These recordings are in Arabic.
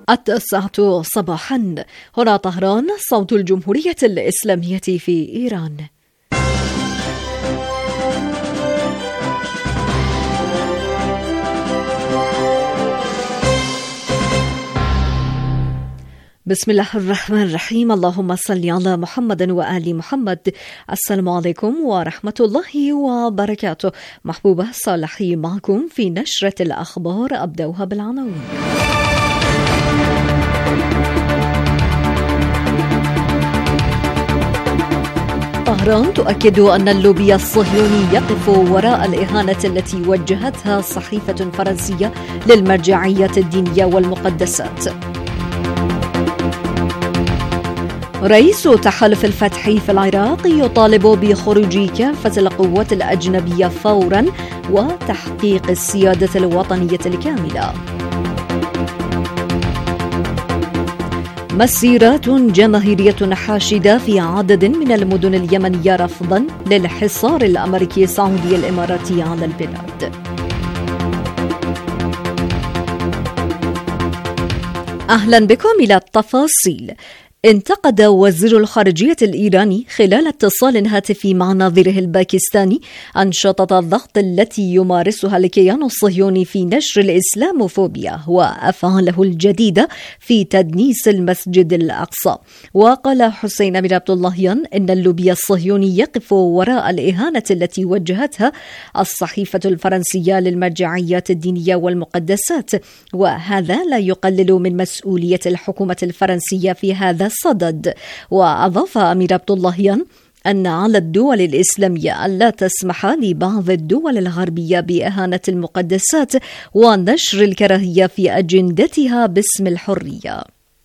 9 صباحا. هنا طهران، صوت الجمهورية الإسلامية في إيران. بسم الله الرحمن الرحيم. اللهم صل على محمد وآل محمد. السلام عليكم ورحمة الله وبركاته. محبوبة صالحي معكم في نشرة الأخبار. أبدأها بالعناوين. طهران تؤكد أن اللوبي الصهيوني يقف وراء الإهانة التي وجهتها صحيفة فرنسية للمرجعية الدينية والمقدسات. رئيس تحالف الفتح في العراق يطالب بخروج كافة القوات الأجنبية فورا وتحقيق السيادة الوطنية الكاملة. مسيرات جماهيرية حاشدة في عدد من المدن اليمنية رفضا للحصار الأمريكي السعودي الإماراتي على البلاد. أهلا بكم إلى التفاصيل. انتقد وزير الخارجية الإيراني خلال اتصال هاتفي مع نظيره الباكستاني أنشطة الضغط التي يمارسها الكيان الصهيوني في نشر الإسلاموفوبيا وأفعاله الجديدة في تدنيس المسجد الأقصى. وقال حسين أمير عبد اللهيان إن اللوبي الصهيوني يقف وراء الإهانة التي وجهتها الصحيفة الفرنسية للمرجعيات الدينية والمقدسات، وهذا لا يقلل من مسؤولية الحكومة الفرنسية في هذا الصدد. وأضاف أمير عبد اللهيان أن على الدول الإسلامية ألا تسمح لبعض الدول الغربية بإهانة المقدسات ونشر الكراهية في أجندتها باسم الحرية.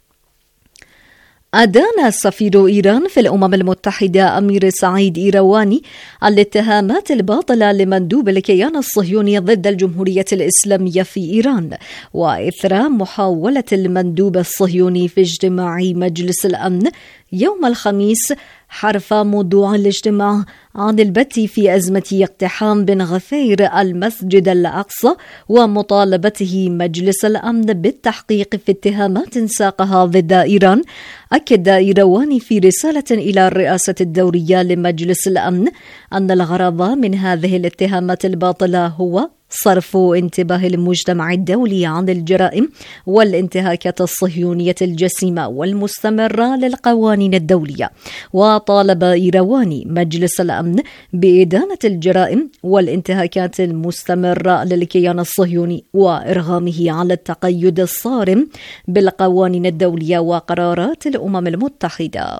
أدان سفير إيران في الأمم المتحدة أمير سعيد إيرواني الاتهامات الباطلة لمندوب الكيان الصهيوني ضد الجمهورية الإسلامية في إيران، وإثر محاولة المندوب الصهيوني في اجتماع مجلس الأمن يوم الخميس حرف موضوع الاجتماع عن البت في أزمة اقتحام بن غفير المسجد الأقصى ومطالبته مجلس الأمن بالتحقيق في اتهامات ساقها ضد إيران. أكد إيرواني في رسالة إلى الرئاسة الدورية لمجلس الأمن أن الغرض من هذه الاتهامات الباطلة هو صرف انتباه المجتمع الدولي عن الجرائم والانتهاكات الصهيونية الجسيمة والمستمرة للقوانين الدولية. وطالب إيرواني مجلس الأمن بإدانة الجرائم والانتهاكات المستمرة للكيان الصهيوني وإرغامه على التقيد الصارم بالقوانين الدولية وقرارات الأمم المتحدة.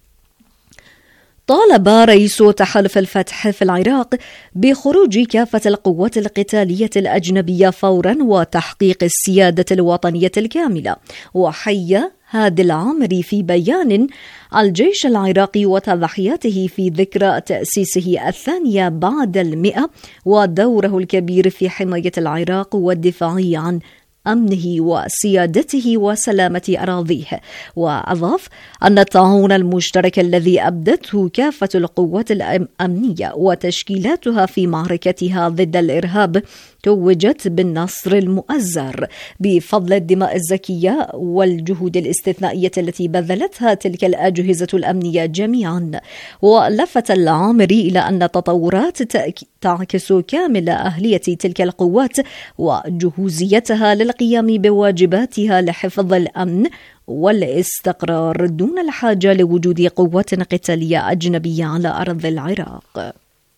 طالب رئيس تحالف الفتح في العراق بخروج كافة القوات القتالية الأجنبية فورا وتحقيق السيادة الوطنية الكاملة. وحيّ هادي العامري في بيان الجيش العراقي وتضحياته في ذكرى تأسيسه 200 بعد 100 ودوره الكبير في حماية العراق والدفاع عن أمنه وسيادته وسلامة أراضيه. وأضاف أن التعاون المشترك الذي أبدته كافة القوات الأمنية وتشكيلاتها في معركتها ضد الإرهاب توجت بالنصر المؤزر بفضل الدماء الزكية والجهود الاستثنائية التي بذلتها تلك الأجهزة الأمنية جميعا. ولفت العامري إلى أن التطورات تعكس كامل أهلية تلك القوات وجهوزيتها للقيام بواجباتها لحفظ الأمن والاستقرار دون الحاجة لوجود قوات قتالية أجنبية على أرض العراق.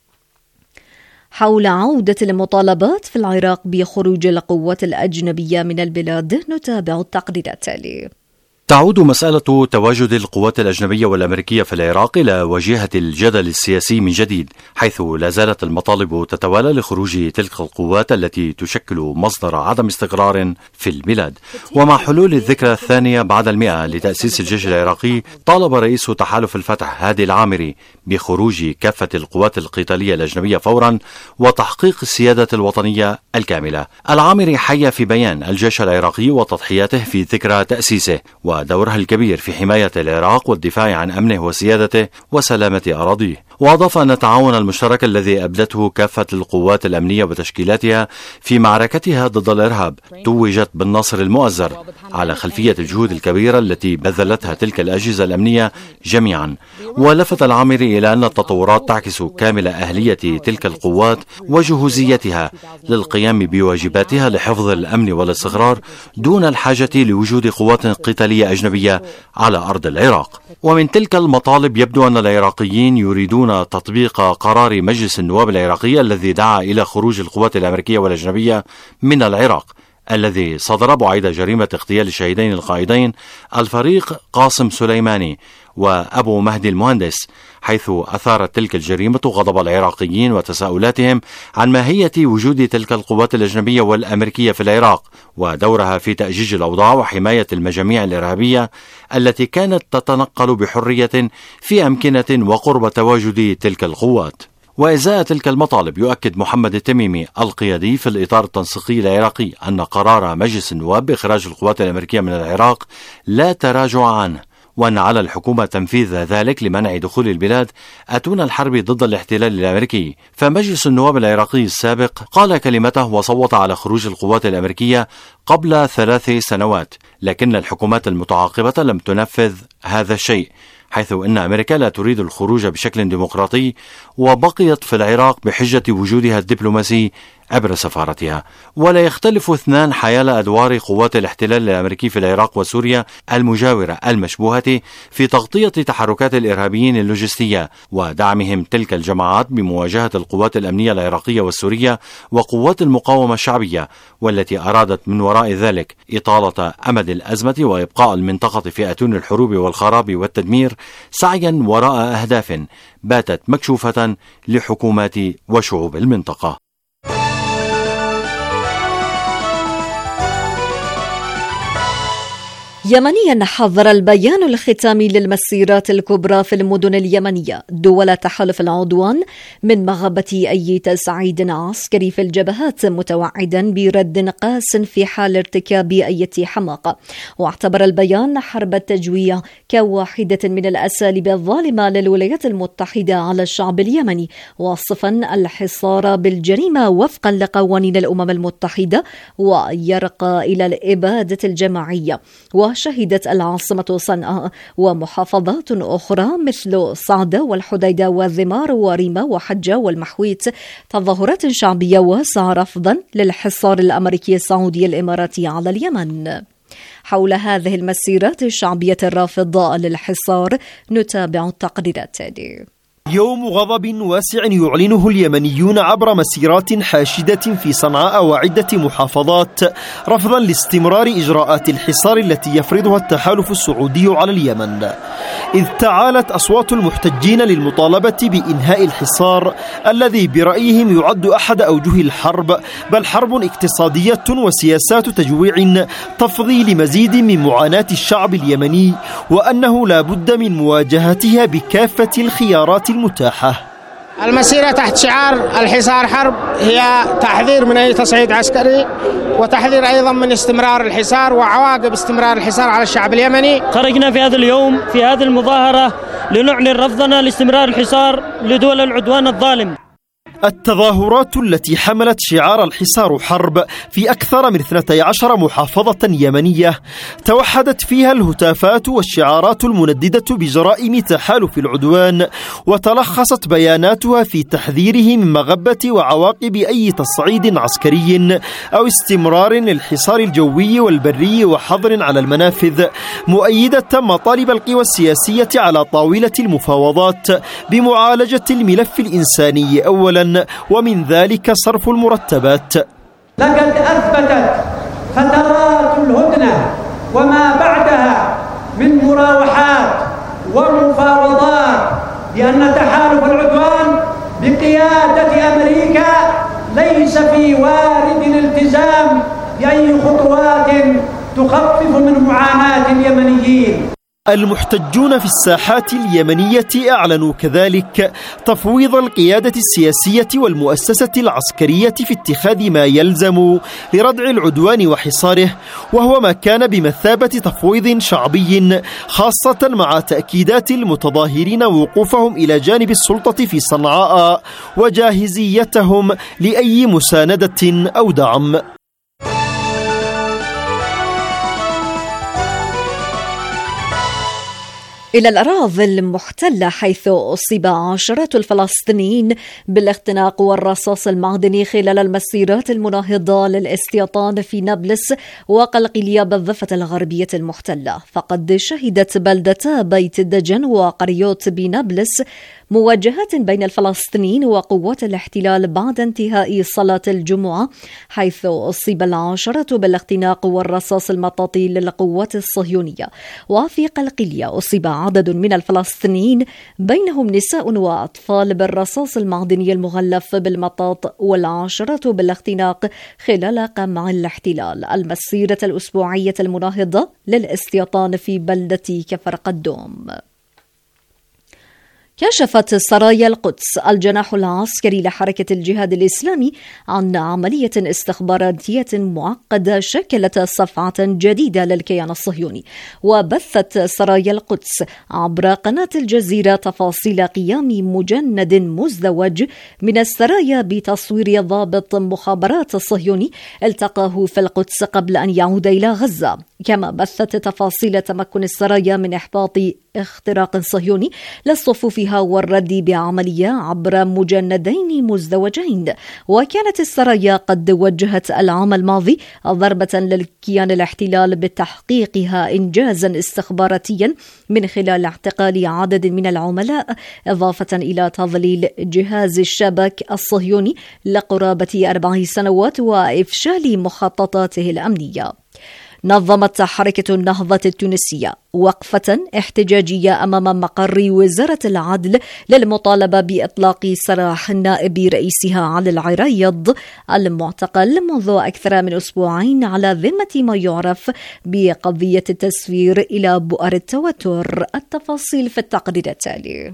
حول عودة المطالبات في العراق بخروج القوات الأجنبية من البلاد نتابع التقرير التالي. تعود مسألة تواجد القوات الأجنبية والأمريكية في العراق إلى واجهة الجدل السياسي من جديد، حيث لا زالت المطالب تتوالى لخروج تلك القوات التي تشكل مصدر عدم استقرار في البلاد. ومع حلول الذكرى 200 بعد 100 لتأسيس الجيش العراقي، طالب رئيس تحالف الفتح هادي العامري بخروج كافة القوات القتالية الأجنبية فورا وتحقيق السيادة الوطنية الكاملة. العامري حيّ في بيان الجيش العراقي وتضحياته في ذكرى تأسيسه ودورها الكبير في حماية العراق والدفاع عن أمنه وسيادته وسلامة أراضيه. وأضاف أن التعاون المشترك الذي أبدته كافة القوات الأمنية وتشكيلاتها في معركتها ضد الإرهاب توجت بالنصر المؤزر على خلفية الجهود الكبيرة التي بذلتها تلك الأجهزة الأمنية جميعا. ولفت العامري إلى أن التطورات تعكس كامل أهلية تلك القوات وجهوزيتها للقيام بواجباتها لحفظ الأمن والاستقرار دون الحاجة لوجود قوات قتالية أجنبية على أرض العراق. ومن تلك المطالب يبدو أن العراقيين يريدون تطبيق قرار مجلس النواب العراقي الذي دعا إلى خروج القوات الأمريكية والأجنبية من العراق، الذي صدر بعيد جريمة اغتيال الشهيدين القائدين الفريق قاسم سليماني وأبو مهدي المهندس، حيث أثارت تلك الجريمة غضب العراقيين وتساؤلاتهم عن ماهية وجود تلك القوات الأجنبية والأمريكية في العراق ودورها في تأجيج الأوضاع وحماية المجاميع الإرهابية التي كانت تتنقل بحرية في أمكنة وقرب تواجد تلك القوات. وإزاء تلك المطالب يؤكد محمد التميمي القيادي في الإطار التنسيقي العراقي أن قرار مجلس النواب بإخراج القوات الأمريكية من العراق لا تراجع عنه، وأن على الحكومة تنفيذ ذلك لمنع دخول البلاد أتون الحرب ضد الاحتلال الأمريكي. فمجلس النواب العراقي السابق قال كلمته وصوت على خروج القوات الأمريكية قبل 3 سنوات، لكن الحكومات المتعاقبة لم تنفذ هذا الشيء، حيث أن أمريكا لا تريد الخروج بشكل ديمقراطي وبقيت في العراق بحجة وجودها الدبلوماسي عبر سفارتها. ولا يختلف اثنان حيال أدوار قوات الاحتلال الأمريكي في العراق وسوريا المجاورة المشبوهة في تغطية تحركات الإرهابيين اللوجستية ودعمهم تلك الجماعات بمواجهة القوات الأمنية العراقية والسورية وقوات المقاومة الشعبية، والتي أرادت من وراء ذلك إطالة أمد الأزمة وإبقاء المنطقة في أتون الحروب والخراب والتدمير سعيا وراء أهداف باتت مكشوفة لحكومات وشعوب المنطقة. يمنيا حذر البيان الختامي للمسيرات الكبرى في المدن اليمنية دول تحالف العدوان من مغبة أي تصعيد عسكري في الجبهات، متوعدا برد قاس في حال ارتكاب أي حماقة. واعتبر البيان حرب التجويع كواحدة من الأساليب الظالمة للولايات المتحدة على الشعب اليمني، واصفا الحصار بالجريمة وفقا لقوانين الأمم المتحدة ويرقى إلى الإبادة الجماعية. وشهدت العاصمة صنعاء ومحافظات أخرى مثل صعدة والحديدة والذمار وريمة وحجة والمحويت تظاهرات شعبية واسعة رفضا للحصار الأمريكي السعودي الإماراتي على اليمن. حول هذه المسيرات الشعبية الرافضة للحصار نتابع التقرير التالي. يوم غضب واسع يعلنه اليمنيون عبر مسيرات حاشدة في صنعاء وعدة محافظات رفضا لاستمرار إجراءات الحصار التي يفرضها التحالف السعودي على اليمن، إذ تعالت أصوات المحتجين للمطالبة بإنهاء الحصار الذي برأيهم يعد أحد أوجه الحرب، بل حرب اقتصادية وسياسات تجويع تفضي لمزيد من معاناة الشعب اليمني، وأنه لا بد من مواجهتها بكافة الخيارات المتاحة. المسيرة تحت شعار الحصار حرب هي تحذير من أي تصعيد عسكري، وتحذير أيضا من استمرار الحصار وعواقب استمرار الحصار على الشعب اليمني. خرجنا في هذا اليوم في هذه المظاهرة لنعلن رفضنا لاستمرار الحصار لدول العدوان الظالم. التظاهرات التي حملت شعار الحصار حرب في أكثر من 12 محافظة يمنية توحدت فيها الهتافات والشعارات المنددة بجرائم تحالف العدوان، وتلخصت بياناتها في تحذيره من مغبة وعواقب أي تصعيد عسكري أو استمرار للحصار الجوي والبري وحظر على المنافذ، مؤيدة مطالب القوى السياسية على طاولة المفاوضات بمعالجة الملف الإنساني أولا، ومن ذلك صرف المرتبات. لقد أثبتت فترات الهدنة وما بعدها من مراوحات ومفاوضات بأن تحالف العدوان بقيادة أمريكا ليس في وارد الالتزام بأي خطوات تخفف من معاناة اليمنيين. المحتجون في الساحات اليمنية أعلنوا كذلك تفويض القيادة السياسية والمؤسسة العسكرية في اتخاذ ما يلزم لردع العدوان وحصاره، وهو ما كان بمثابة تفويض شعبي، خاصة مع تأكيدات المتظاهرين وقوفهم إلى جانب السلطة في صنعاء وجاهزيتهم لأي مساندة أو دعم. إلى الأراضي المحتلة، حيث أصيب عشرات الفلسطينيين بالاختناق والرصاص المعدني خلال المسيرات المناهضة للاستيطان في نابلس وقلقلية بالضفة الغربية المحتلة. فقد شهدت بلدة بيت الدجن وقريوت بنابلس مواجهات بين الفلسطينيين وقوات الاحتلال بعد انتهاء صلاة الجمعة، حيث أصيب العشرة بالاختناق والرصاص المطاطي للقوات الصهيونية. وفي قلقلية أصيب عدد من الفلسطينيين بينهم نساء وأطفال بالرصاص المعدني المغلف بالمطاط، والعشرة بالاختناق خلال قمع الاحتلال المسيرة الأسبوعية المناهضة للاستيطان في بلدة كفر قدوم. كشفت سرايا القدس الجناح العسكري لحركة الجهاد الإسلامي عن عملية استخباراتية معقدة شكلت صفعة جديدة للكيان الصهيوني. وبثت سرايا القدس عبر قناة الجزيرة تفاصيل قيام مجند مزدوج من السرايا بتصوير ضابط مخابرات الصهيوني التقاه في القدس قبل أن يعود إلى غزة. كما بثت تفاصيل تمكن السرايا من إحباط اختراق صهيوني لصفوفها والرد بعملية عبر مجندين مزدوجين. وكانت السرايا قد وجهت العام الماضي ضربة للكيان الاحتلال بتحقيقها إنجازا استخباراتيا من خلال اعتقال عدد من العملاء، إضافة إلى تضليل جهاز الشبك الصهيوني لقرابة 4 سنوات وإفشال مخططاته الأمنية. نظمت حركة النهضة التونسية وقفة احتجاجية أمام مقر وزارة العدل للمطالبة بإطلاق سراح نائب رئيسها علي العريض المعتقل منذ أكثر من أسبوعين على ذمة ما يعرف بقضية التسفير إلى بؤر التوتر. التفاصيل في التقرير التالي.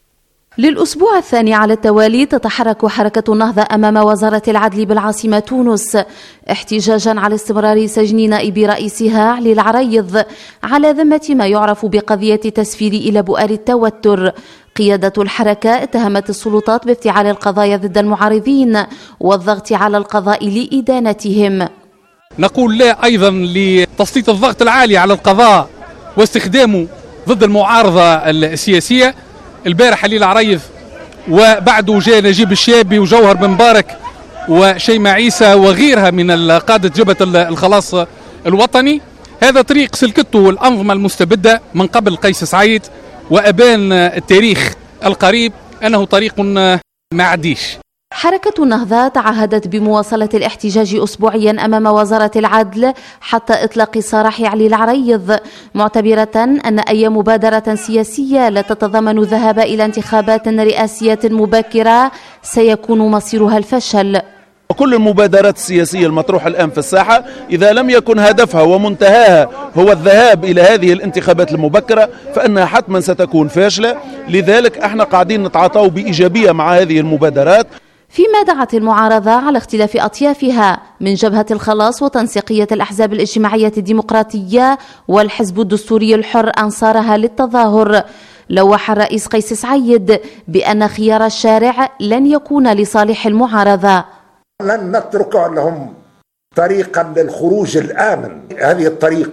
للأسبوع الثاني على التوالي تتحرك حركة النهضة أمام وزارة العدل بالعاصمة تونس احتجاجا على استمرار سجن نائب رئيسها علي العريض على ذمة ما يعرف بقضية تسفير إلى بؤر التوتر. قيادة الحركة اتهمت السلطات بافتعال القضايا ضد المعارضين والضغط على القضاء لإدانتهم. نقول لا أيضا لتسليط الضغط العالي على القضاء واستخدامه ضد المعارضة السياسية. البارح علي العريض وبعده جاء نجيب الشابي وجوهر بن مبارك وشيماء عيسى وغيرها من قادة جبهة الخلاص الوطني. هذا طريق سلكته الأنظمة المستبدة من قبل قيس سعيد، وأبان التاريخ القريب أنه طريق ما عديش. حركة النهضة تعهدت بمواصلة الاحتجاج أسبوعيا أمام وزارة العدل حتى إطلاق سراح علي العريض، معتبرة أن أي مبادرة سياسية لا تتضمن الذهاب إلى انتخابات رئاسية مبكرة سيكون مصيرها الفشل. وكل المبادرات السياسية المطروحة الآن في الساحة إذا لم يكن هدفها ومنتهاها هو الذهاب إلى هذه الانتخابات المبكرة فإنها حتما ستكون فاشلة. لذلك احنا قاعدين نتعاطوا بإيجابية مع هذه المبادرات. فيما دعت المعارضة على اختلاف أطيافها من جبهة الخلاص وتنسيقية الأحزاب الاجتماعية الديمقراطية والحزب الدستوري الحر أنصارها للتظاهر، لوح الرئيس قيس سعيد بأن خيار الشارع لن يكون لصالح المعارضة. لن نترك لهم طريقا للخروج الآمن. هذه الطريق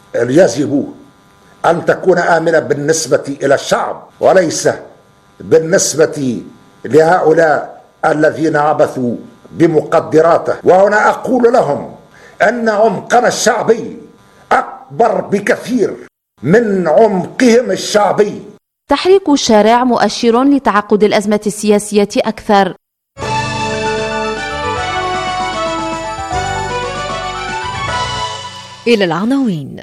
يجب أن تكون آمنة بالنسبة إلى الشعب وليس بالنسبة لهؤلاء الذين عبثوا بمقدراته. وهنا أقول لهم أن عمقنا الشعبي أكبر بكثير من عمقهم الشعبي. تحريك الشارع مؤشر لتعقد الأزمة السياسية أكثر. إلى العناوين.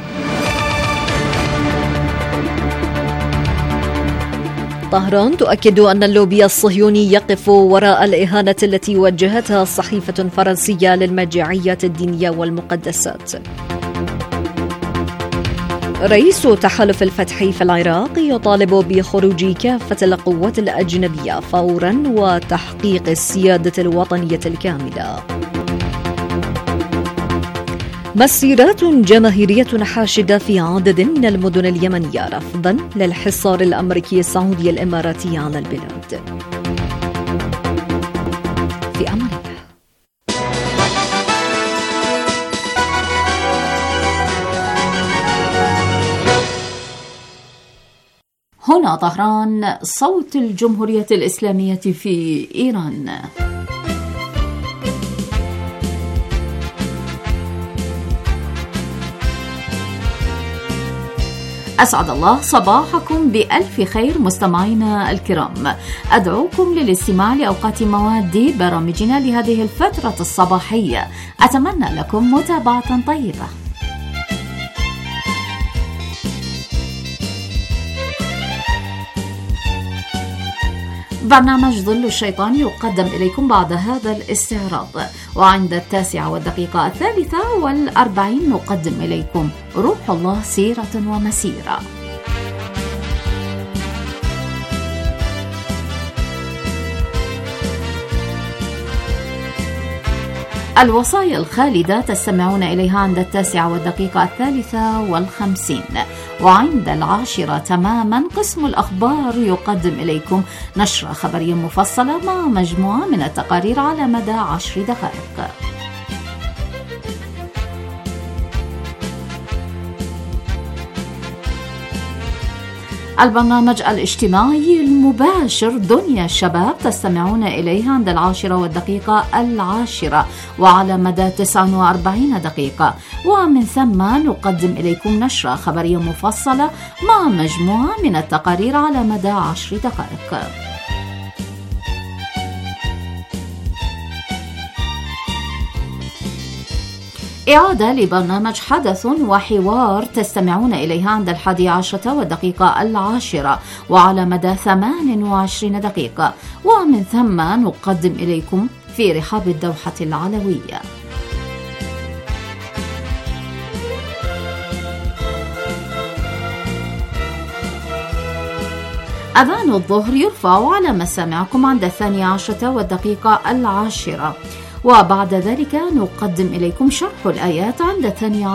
طهران تؤكد أن اللوبي الصهيوني يقف وراء الإهانة التي وجهتها صحيفة فرنسية للمرجعيات الدينية والمقدسات. رئيس تحالف الفتح في العراق يطالب بخروج كافة القوات الأجنبية فورا وتحقيق السيادة الوطنية الكاملة. مسيرات جماهيرية حاشدة في عدد من المدن اليمنية رفضا للحصار الأمريكي السعودي الإماراتي على البلاد. في أمان الله. هنا طهران، صوت الجمهورية الإسلامية في إيران. أسعد الله صباحكم بألف خير مستمعينا الكرام. أدعوكم للاستماع لأوقات مواد برامجنا لهذه الفترة الصباحية. أتمنى لكم متابعة طيبة. برنامج ظل الشيطان يقدم إليكم بعد هذا الاستعراض، وعند 9:43 نقدم إليكم روح الله سيرة ومسيرة. الوصايا الخالدة تستمعون إليها عند 9:53، وعند 10 تماما قسم الأخبار يقدم إليكم نشرة خبرية مفصلة مع مجموعة من التقارير على مدى 10 دقائق. البرنامج الاجتماعي المباشر دنيا الشباب تستمعون إليها عند 10:10 وعلى مدى 49 دقيقة، ومن ثم نقدم إليكم نشرة خبرية مفصلة مع مجموعة من التقارير على مدى 10 دقائق. إعادة لبرنامج حدث وحوار تستمعون إليها عند 11:10 وعلى مدى 28 دقيقة، ومن ثم نقدم إليكم في رحاب الدوحة العلوية. أذان الظهر يرفع على مسامعكم عند 12:10، وبعد ذلك نقدم إليكم شرح الآيات عند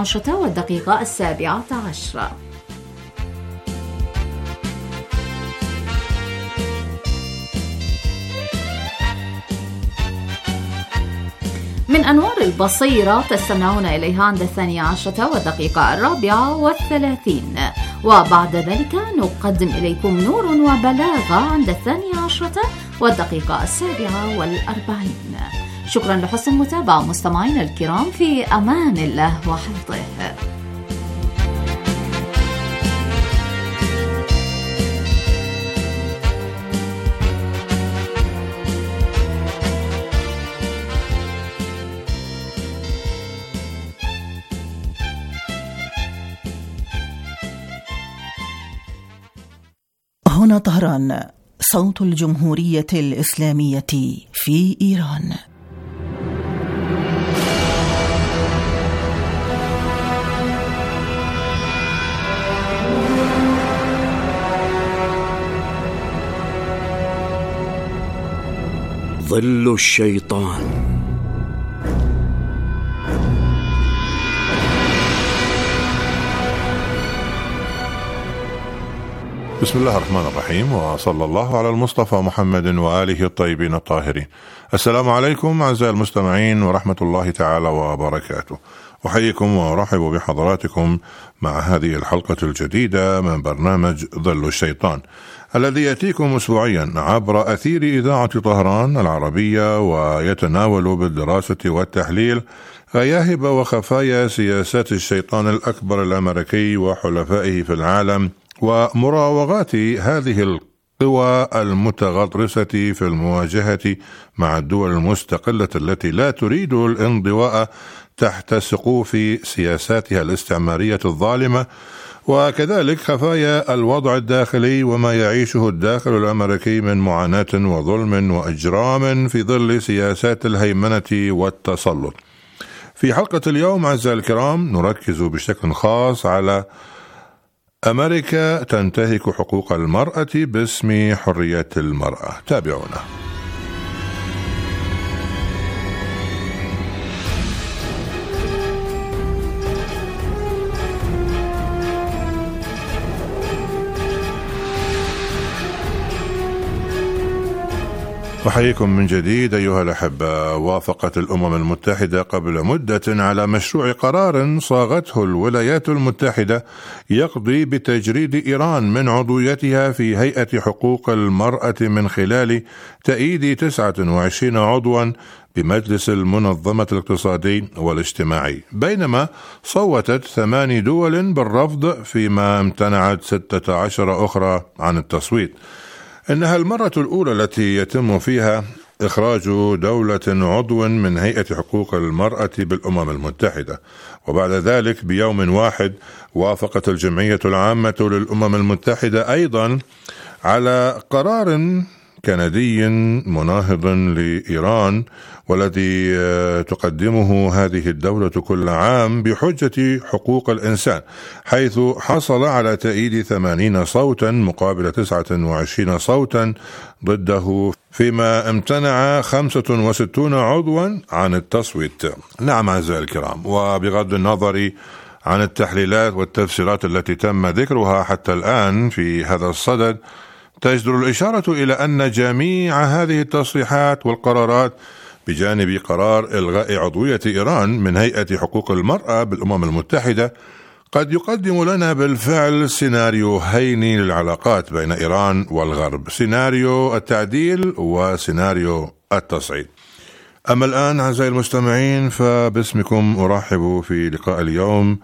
12:17. من أنوار البصيرة تستمعون إليها عند 12:34، وبعد ذلك نقدم إليكم نور وبلاغة عند 12:47. شكرا لحسن المتابعة مستمعينا الكرام، في أمان الله وحفظه. هنا طهران، صوت الجمهورية الإسلامية في إيران. ظل الشيطان. بسم الله الرحمن الرحيم، وصلى الله على المصطفى محمد وآله الطيبين الطاهرين. السلام عليكم أعزائي المستمعين ورحمة الله تعالى وبركاته. أحييكم وأرحب بحضراتكم مع هذه الحلقة الجديدة من برنامج ظل الشيطان، الذي يأتيكم أسبوعيا عبر أثير إذاعة طهران العربية، ويتناول بالدراسة والتحليل غياهب وخفايا سياسات الشيطان الأكبر الأمريكي وحلفائه في العالم، ومراوغات هذه القوى المتغطرسة في المواجهة مع الدول المستقلة التي لا تريد الانضواء تحت سقوف سياساتها الاستعمارية الظالمة، وكذلك خفايا الوضع الداخلي وما يعيشه الداخل الأمريكي من معاناة وظلم وإجرام في ظل سياسات الهيمنة والتسلط. في حلقة اليوم أعزائي الكرام نركز بشكل خاص على أمريكا تنتهك حقوق المرأة باسم حرية المرأة. تابعونا. أحييكم من جديد أيها الأحبة. وافقت الأمم المتحدة قبل مدة على مشروع قرار صاغته الولايات المتحدة يقضي بتجريد إيران من عضويتها في هيئة حقوق المرأة من خلال تأييد 29 عضوا بمجلس المنظمة الاقتصادي والاجتماعي، بينما صوتت 8 دول بالرفض فيما امتنعت 16 أخرى عن التصويت. إنها المرة الأولى التي يتم فيها إخراج دولة عضو من هيئة حقوق المرأة بالأمم المتحدة. وبعد ذلك بيوم واحد وافقت الجمعية العامة للأمم المتحدة أيضا على قرار كندي مناهض لإيران، والذي تقدمه هذه الدولة كل عام بحجة حقوق الإنسان، حيث حصل على تأييد 80 صوتا مقابل 29 صوتا ضده، فيما امتنع 65 عضوا عن التصويت. نعم أعزائي الكرام، وبغض النظر عن التحليلات والتفسيرات التي تم ذكرها حتى الآن في هذا الصدد، تجدر الإشارة إلى أن جميع هذه التصريحات والقرارات بجانب قرار إلغاء عضوية إيران من هيئة حقوق المرأة بالأمم المتحدة قد يقدم لنا بالفعل سيناريوهين للعلاقات بين إيران والغرب، سيناريو التعديل وسيناريو التصعيد. أما الآن أعزائي المستمعين، فباسمكم أرحب في لقاء اليوم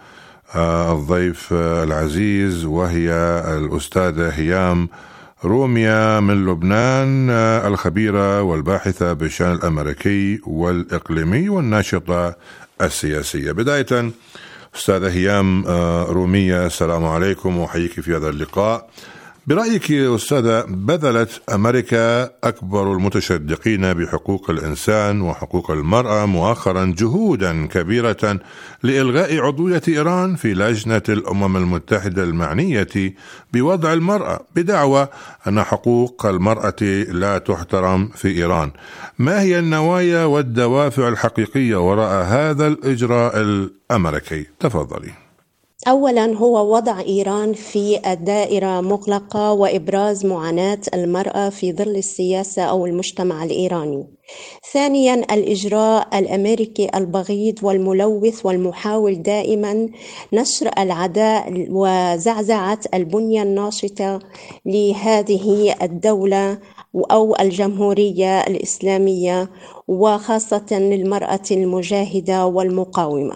الضيف العزيز، وهي الأستاذة هيام رومية من لبنان، الخبيرة والباحثة بالشأن الأمريكي والإقليمي والناشطة السياسية. بداية أستاذة هيام رومية، السلام عليكم وأحييك في هذا اللقاء. برأيك أستاذة، بذلت أمريكا أكبر المتشدقين بحقوق الإنسان وحقوق المرأة مؤخرا جهودا كبيرة لإلغاء عضوية إيران في لجنة الأمم المتحدة المعنية بوضع المرأة، بدعوى أن حقوق المرأة لا تحترم في إيران. ما هي النوايا والدوافع الحقيقية وراء هذا الإجراء الأمريكي؟ تفضلي. أولا هو وضع إيران في الدائرة مغلقة وإبراز معاناة المرأة في ظل السياسة أو المجتمع الإيراني. ثانيا الإجراء الأمريكي البغيض والملوث والمحاول دائما نشر العداء وزعزعة البنية الناشطة لهذه الدولة أو الجمهورية الإسلامية، وخاصة للمرأة المجاهدة والمقاومة.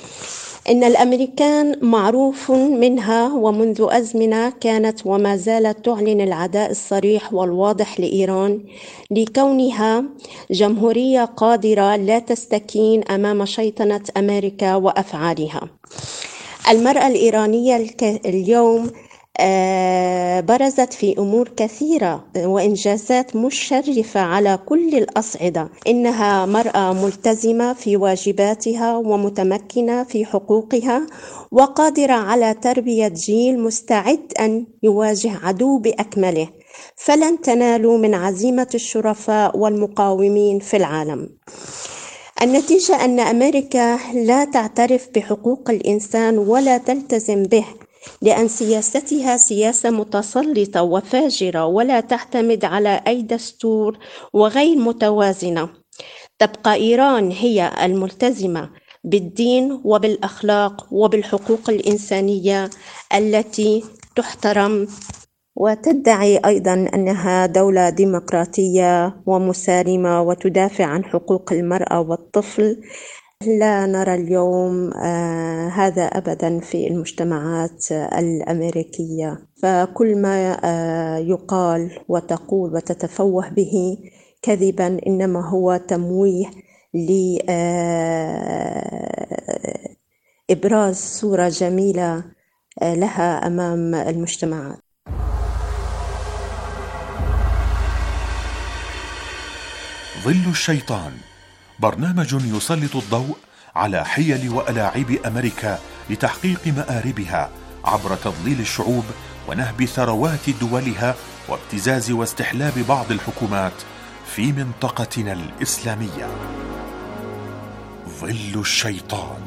إن الأمريكان معروف منها ومنذ أزمنة كانت وما زالت تعلن العداء الصريح والواضح لإيران لكونها جمهورية قادرة لا تستكين أمام شيطنة أمريكا وأفعالها. المرأة الإيرانية اليوم برزت في أمور كثيرة وإنجازات مشرفة على كل الأصعدة. إنها مرأة ملتزمة في واجباتها ومتمكنة في حقوقها وقادرة على تربية جيل مستعد أن يواجه عدو بأكمله، فلن تنالوا من عزيمة الشرفاء والمقاومين في العالم. النتيجة أن أمريكا لا تعترف بحقوق الإنسان ولا تلتزم به، لأن سياستها سياسة متسلطة وفاجرة ولا تعتمد على أي دستور وغير متوازنة. تبقى إيران هي الملتزمة بالدين وبالأخلاق وبالحقوق الإنسانية التي تحترم، وتدعي أيضا أنها دولة ديمقراطية ومسالمة وتدافع عن حقوق المرأة والطفل. لا نرى اليوم هذا أبدا في المجتمعات الأمريكية، فكل ما يقال وتقول وتتفوه به كذبا إنما هو تمويه لإبراز صورة جميلة لها أمام المجتمعات. ظل الشيطان، برنامج يسلط الضوء على حيل وألاعيب أمريكا لتحقيق مآربها عبر تضليل الشعوب ونهب ثروات دولها وابتزاز واستحلاب بعض الحكومات في منطقتنا الإسلامية. ظل الشيطان.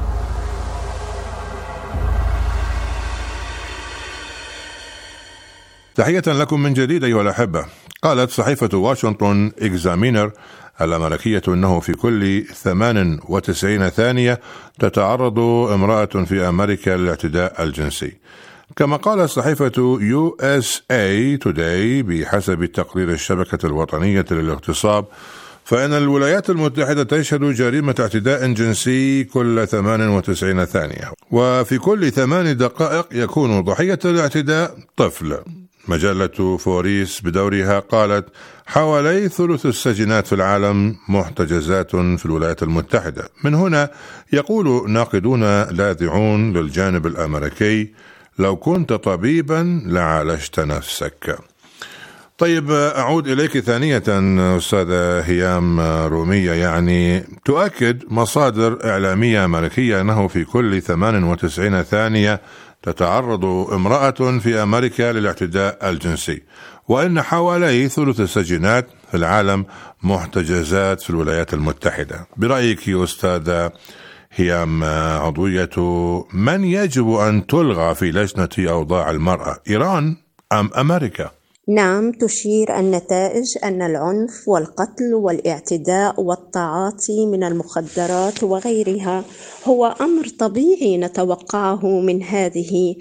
تحية لكم من جديد أيها الأحبة. قالت صحيفة واشنطن إكزامينر الأمريكية أنه في كل 98 ثانية تتعرض امرأة في أمريكا للاعتداء الجنسي. كما قالت صحيفة USA Today بحسب تقرير الشبكة الوطنية للاغتصاب فإن الولايات المتحدة تشهد جريمة اعتداء جنسي كل 98 ثانية، وفي كل 8 دقائق يكون ضحية الاعتداء طفل. مجلة فوريس بدورها قالت حوالي ثلث السجنات في العالم محتجزات في الولايات المتحدة. من هنا يقول ناقدون لاذعون للجانب الأمريكي لو كنت طبيبا لعالجت نفسك. طيب أعود إليك ثانية أستاذة هيام رومية، يعني تؤكد مصادر إعلامية أمريكية أنه في كل 98 ثانية تتعرض امرأة في أمريكا للاعتداء الجنسي، وأن حوالي ثلث السجينات في العالم محتجزات في الولايات المتحدة. برأيك أستاذة هيام عضوية من يجب أن تلغى في لجنة أوضاع المرأة، إيران أم أمريكا؟ نعم، تشير النتائج أن العنف والقتل والاعتداء والتعاطي من المخدرات وغيرها هو أمر طبيعي نتوقعه من هذه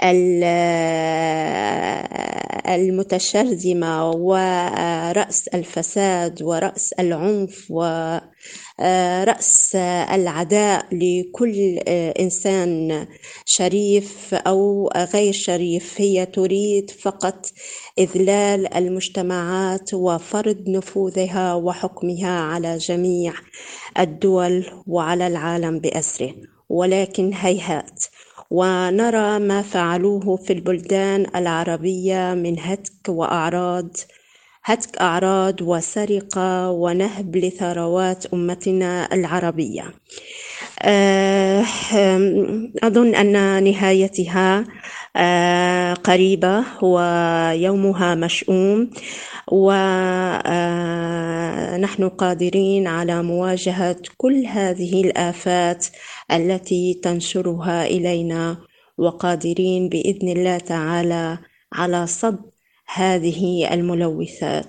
المتشرذمة ورأس الفساد ورأس العنف ورأس العداء لكل إنسان شريف أو غير شريف. هي تريد فقط إذلال المجتمعات وفرض نفوذها وحكمها على جميع الدول وعلى العالم بأسره، ولكن هيهات. ونرى ما فعلوه في البلدان العربية من هتك أعراض وسرقة ونهب لثروات أمتنا العربية. أظن أن نهايتها قريبة ويومها مشؤوم، ونحن قادرين على مواجهة كل هذه الآفات التي تنشرها إلينا، وقادرين بإذن الله تعالى على صد هذه الملوثات.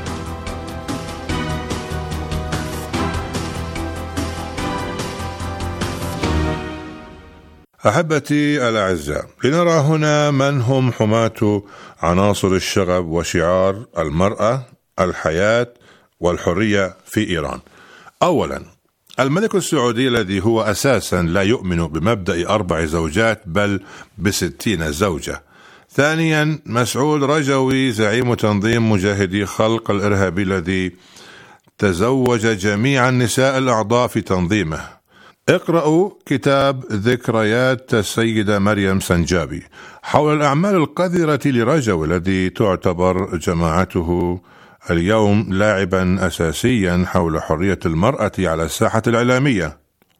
أحبتي الأعزاء، لنرى هنا من هم حماة عناصر الشغب وشعار المرأة، الحياة والحرية في إيران. أولا، الملك السعودي الذي هو أساسا لا يؤمن بمبدأ 4 زوجات بل ب60 زوجة. ثانيا، مسعود رجوي زعيم تنظيم مجاهدي خلق الإرهابي الذي تزوج جميع النساء الأعضاء في تنظيمه. اقرأوا كتاب ذكريات السيدة مريم سنجابي حول الأعمال القذرة لرجوي الذي تعتبر جماعته اليوم لاعبا أساسيا حول حرية المرأة على الساحة الإعلامية.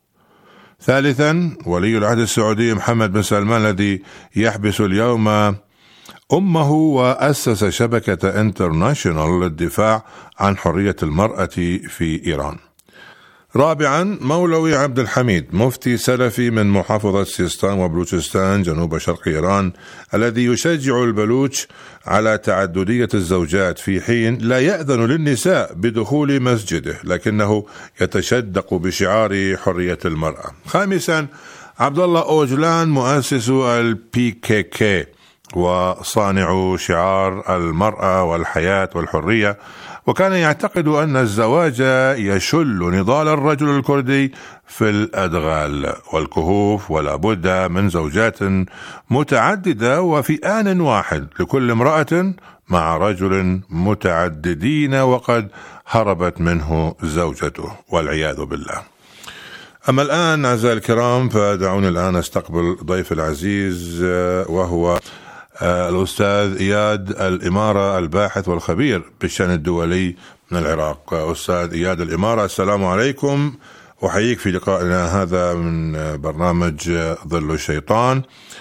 ثالثا، ولي العهد السعودي محمد بن سلمان الذي يحبس اليوم أمه وأسس شبكة انترناشونال للدفاع عن حرية المرأة في إيران. رابعا، مولوي عبد الحميد مفتي سلفي من محافظة سيستان وبلوچستان جنوب شرق إيران الذي يشجع البلوچ على تعددية الزوجات في حين لا يأذن للنساء بدخول مسجده لكنه يتشدق بشعار حرية المرأة. خامسا، عبد الله أوجلان مؤسس الPKK وصانع شعار المرأة والحياة والحرية، وكان يعتقد أن الزواج يشل نضال الرجل الكردي في الأدغال والكهوف، ولا بد من زوجات متعددة وفي آن واحد لكل امرأة مع رجل متعددين وقد هربت منه زوجته والعياذ بالله. أما الآن أعزائي الكرام، فدعوني الآن أستقبل ضيف العزيز وهو الأستاذ إياد الإمارة الباحث والخبير بالشأن الدولي من العراق. أستاذ إياد الإمارة، السلام عليكم، أحييك في لقائنا هذا من برنامج ظل الشيطان.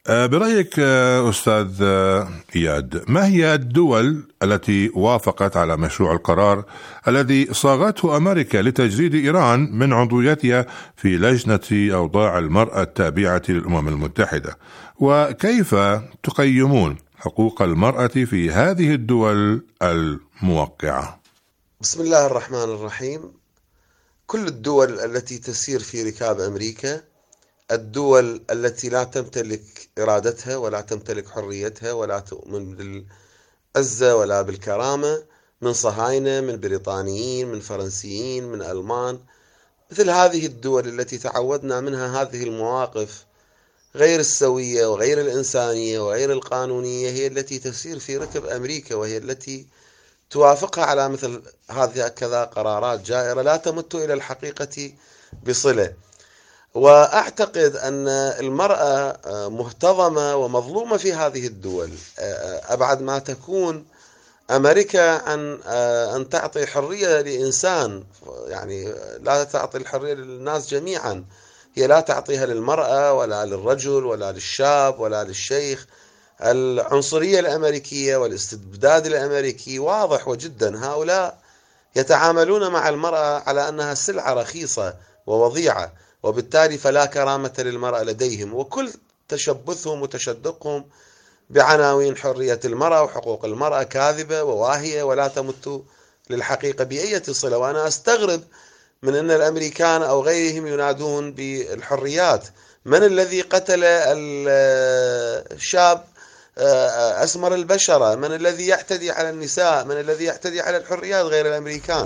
برأيك أستاذ إياد، ما هي الدول التي وافقت على مشروع القرار الذي صاغته أمريكا لتجريد إيران من عضويتها في لجنة أوضاع المرأة التابعة للأمم المتحدة؟ وكيف تقيمون حقوق المرأة في هذه الدول الموقعة؟ بسم الله الرحمن الرحيم. كل الدول التي تسير في ركاب أمريكا، الدول التي لا تمتلك إرادتها ولا تمتلك حريتها ولا تؤمن بالعزة ولا بالكرامة، من صهاينة، من بريطانيين، من فرنسيين، من ألمان، مثل هذه الدول التي تعودنا منها هذه المواقف غير السوية وغير الإنسانية وغير القانونية، هي التي تسير في ركب أمريكا، وهي التي توافقها على مثل هذه كذا قرارات جائرة لا تمت إلى الحقيقة بصلة. وأعتقد أن المرأة مهتضمة ومظلومة في هذه الدول، أبعد ما تكون أمريكا عن أن تعطي حرية لإنسان، يعني لا تعطي الحرية للناس جميعا، هي لا تعطيها للمرأة ولا للرجل ولا للشاب ولا للشيخ. العنصرية الأمريكية والاستبداد الأمريكي واضح وجدا، هؤلاء يتعاملون مع المرأة على أنها سلعة رخيصة ووضيعة، وبالتالي فلا كرامة للمرأة لديهم، وكل تشبثهم وتشدقهم بعناوين حرية المرأة وحقوق المرأة كاذبة وواهية ولا تمت للحقيقة بأي صلة. وأنا أستغرب من أن الأمريكان أو غيرهم ينادون بالحريات. من الذي قتل الشاب أسمر البشرة؟ من الذي يعتدي على النساء؟ من الذي يعتدي على الحريات غير الأمريكان؟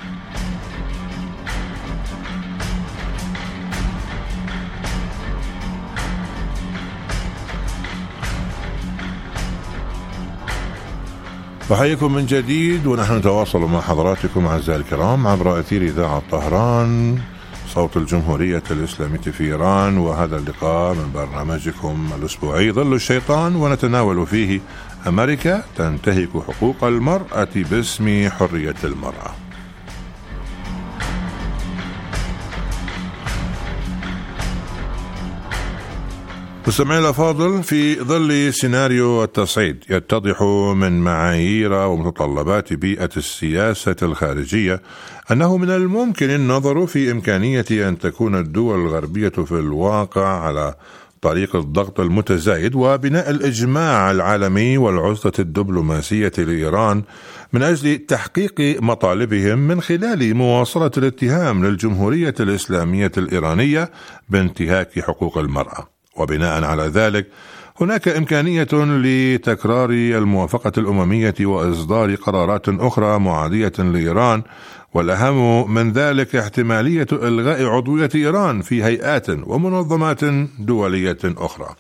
أحييكم من جديد، ونحن نتواصل مع حضراتكم أعزائي الكرام عبر أثير إذاعة طهران صوت الجمهورية الإسلامية في إيران، وهذا اللقاء من برنامجكم الأسبوعي ظل الشيطان، ونتناول فيه أمريكا تنتهك حقوق المرأة باسم حرية المرأة. مستمعينا الأفاضل، في ظل سيناريو التصعيد يتضح من معايير ومتطلبات بيئة السياسة الخارجية أنه من الممكن النظر في إمكانية أن تكون الدول الغربية في الواقع على طريق الضغط المتزايد وبناء الإجماع العالمي والعزلة الدبلوماسية لإيران من أجل تحقيق مطالبهم من خلال مواصلة الاتهام للجمهورية الإسلامية الإيرانية بانتهاك حقوق المرأة. وبناء على ذلك هناك إمكانية لتكرار الموافقة الأممية وإصدار قرارات أخرى معادية لإيران، والأهم من ذلك احتمالية إلغاء عضوية إيران في هيئات ومنظمات دولية أخرى.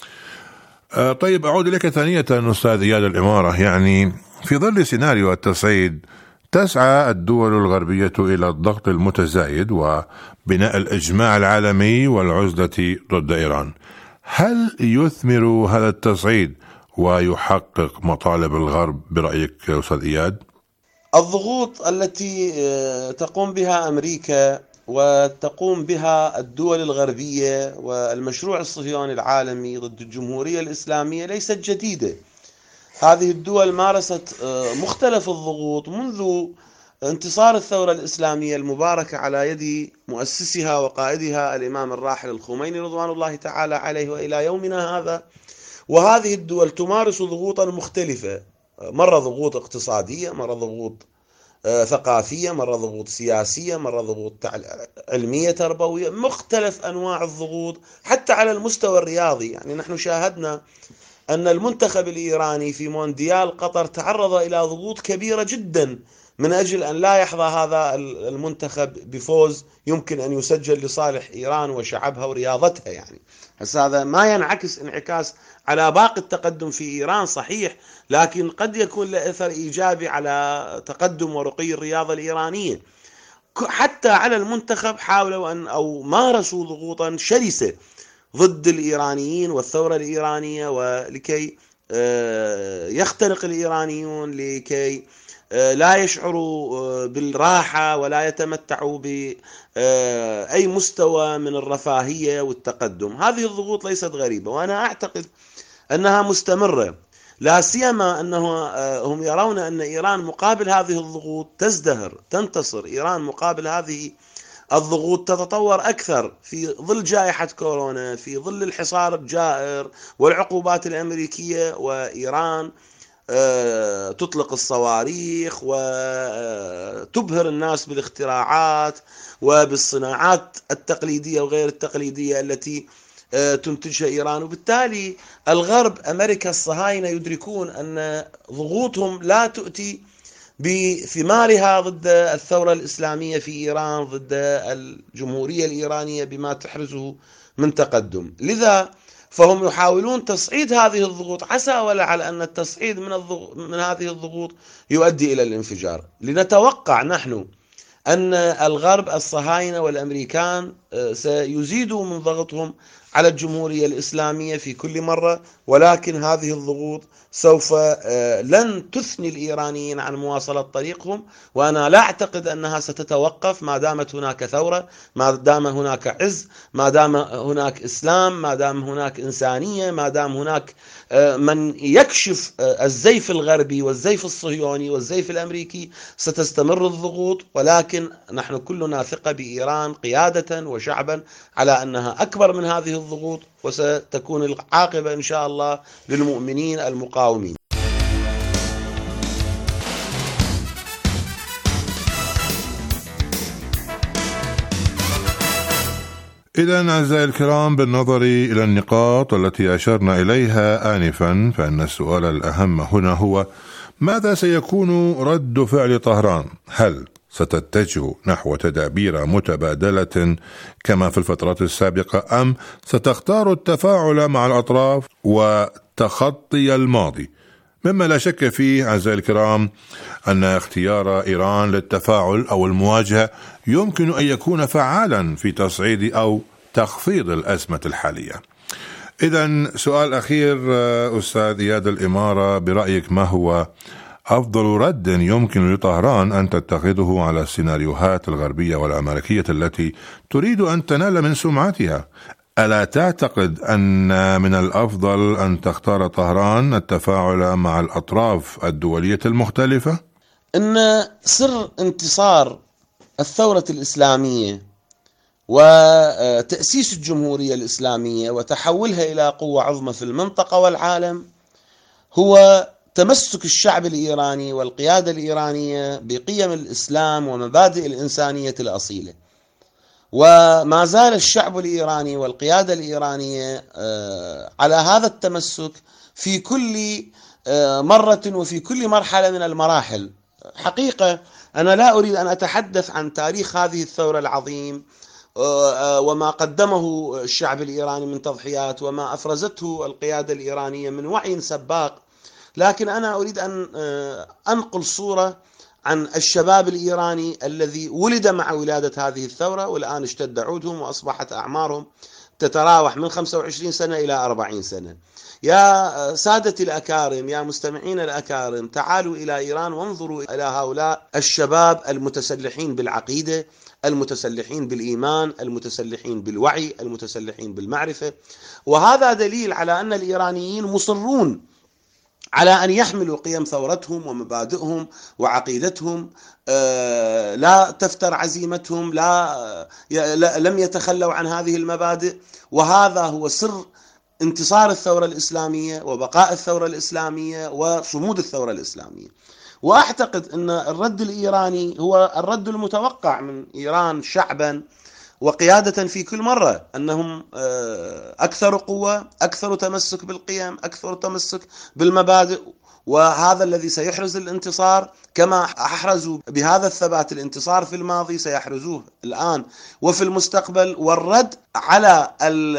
طيب، أعود إليك ثانية أستاذ إياد الإمارة، يعني في ظل سيناريو التصعيد تسعى الدول الغربية إلى الضغط المتزايد وبناء الإجماع العالمي والعزلة ضد إيران. هل يثمر هذا التصعيد ويحقق مطالب الغرب برأيك أستاذ إياد؟ الضغوط التي تقوم بها أمريكا وتقوم بها الدول الغربية والمشروع الصهيوني العالمي ضد الجمهورية الإسلامية ليست جديدة. هذه الدول مارست مختلف الضغوط منذ انتصار الثورة الإسلامية المباركة على يد مؤسسها وقائدها الإمام الراحل الخميني رضوان الله تعالى عليه وإلى يومنا هذا. وهذه الدول تمارس ضغوطا مختلفة، مرة ضغوط اقتصادية، مرة ضغوط ثقافية، مرة ضغوط سياسية، مرة ضغوط علمية تربوية، مختلف أنواع الضغوط حتى على المستوى الرياضي. يعني نحن شاهدنا أن المنتخب الإيراني في مونديال قطر تعرض إلى ضغوط كبيرة جدا من أجل أن لا يحظى هذا المنتخب بفوز يمكن أن يسجل لصالح إيران وشعبها ورياضتها. يعني هذا ما ينعكس انعكاس على باقي التقدم في إيران صحيح، لكن قد يكون له أثر إيجابي على تقدم ورقي الرياضة الإيرانية. حتى على المنتخب حاولوا أو مارسوا ضغوطا شرسة ضد الإيرانيين والثورة الإيرانية، ولكي يخترق الإيرانيون، لكي لا يشعروا بالراحة ولا يتمتعوا بأي مستوى من الرفاهية والتقدم. هذه الضغوط ليست غريبة، وأنا أعتقد أنها مستمرة، لا سيما هم يرون أن إيران مقابل هذه الضغوط تزدهر، تنتصر. إيران مقابل هذه الضغوط تتطور أكثر في ظل جائحة كورونا، في ظل الحصار الجائر والعقوبات الأمريكية، وإيران تطلق الصواريخ وتبهر الناس بالاختراعات وبالصناعات التقليدية وغير التقليدية التي تنتجها إيران. وبالتالي الغرب، أمريكا، الصهاينة يدركون أن ضغوطهم لا تؤتي بثمارها ضد الثورة الإسلامية في إيران، ضد الجمهورية الإيرانية بما تحرزه من تقدم. لذا فهم يحاولون تصعيد هذه الضغوط، عسى ولعل أن التصعيد من هذه الضغوط يؤدي إلى الانفجار. لنتوقع نحن أن الغرب، الصهاينة والأمريكان، سيزيدوا من ضغطهم على الجمهورية الإسلامية في كل مرة، ولكن هذه الضغوط سوف لن تثني الإيرانيين عن مواصلة طريقهم، وأنا لا أعتقد أنها ستتوقف ما دامت هناك ثورة، ما دام هناك عز، ما دام هناك إسلام، ما دام هناك إنسانية، ما دام هناك من يكشف الزيف الغربي والزيف الصهيوني والزيف الأمريكي، ستستمر الضغوط. ولكن نحن كلنا ثقة بإيران قيادة وشعبا على أنها أكبر من هذه الضغوط، وستكون العاقبة إن شاء الله للمؤمنين المقاومين. إذن أعزائي الكرام، بالنظر إلى النقاط التي أشرنا إليها آنفا، فإن السؤال الأهم هنا هو: ماذا سيكون رد فعل طهران؟ هل ستتجه نحو تدابير متبادلة كما في الفترات السابقة، أم ستختار التفاعل مع الأطراف وتخطي الماضي؟ مما لا شك فيه أعزائي الكرام أن اختيار إيران للتفاعل أو المواجهة يمكن أن يكون فعالا في تصعيد أو تخفيض الأزمة الحالية. إذن سؤال أخير أستاذ إياد الإمارة، برأيك ما هو أفضل رد يمكن لطهران أن تتخذه على السيناريوهات الغربية والأمريكية التي تريد أن تنال من سمعتها؟ ألا تعتقد أن من الأفضل أن تختار طهران التفاعل مع الأطراف الدولية المختلفة؟ إن سر انتصار الثورة الإسلامية وتأسيس الجمهورية الإسلامية وتحولها إلى قوة عظمى في المنطقة والعالم هو تمسك الشعب الإيراني والقيادة الإيرانية بقيم الإسلام ومبادئ الإنسانية الأصيلة. وما زال الشعب الإيراني والقيادة الإيرانية على هذا التمسك في كل مرة وفي كل مرحلة من المراحل. حقيقة أنا لا أريد أن أتحدث عن تاريخ هذه الثورة العظيم وما قدمه الشعب الإيراني من تضحيات وما أفرزته القيادة الإيرانية من وعي سباق، لكن أنا أريد أن أنقل صورة عن الشباب الإيراني الذي ولد مع ولادة هذه الثورة، والآن اشتد عودهم وأصبحت أعمارهم تتراوح من 25 سنة إلى 40 سنة. يا سادتي الأكارم، يا مستمعين الأكارم، تعالوا إلى إيران وانظروا إلى هؤلاء الشباب المتسلحين بالعقيدة، المتسلحين بالإيمان، المتسلحين بالوعي، المتسلحين بالمعرفة. وهذا دليل على أن الإيرانيين مصرون على أن يحملوا قيم ثورتهم ومبادئهم وعقيدتهم، لا تفتر عزيمتهم، لم يتخلوا عن هذه المبادئ. وهذا هو سر انتصار الثورة الإسلامية وبقاء الثورة الإسلامية وصمود الثورة الإسلامية. وأعتقد أن الرد الإيراني هو الرد المتوقع من إيران شعبا وقيادة في كل مرة، أنهم أكثر قوة، أكثر تمسك بالقيم، أكثر تمسك بالمبادئ، وهذا الذي سيحرز الانتصار. كما أحرزوا بهذا الثبات الانتصار في الماضي سيحرزوه الآن وفي المستقبل. والرد على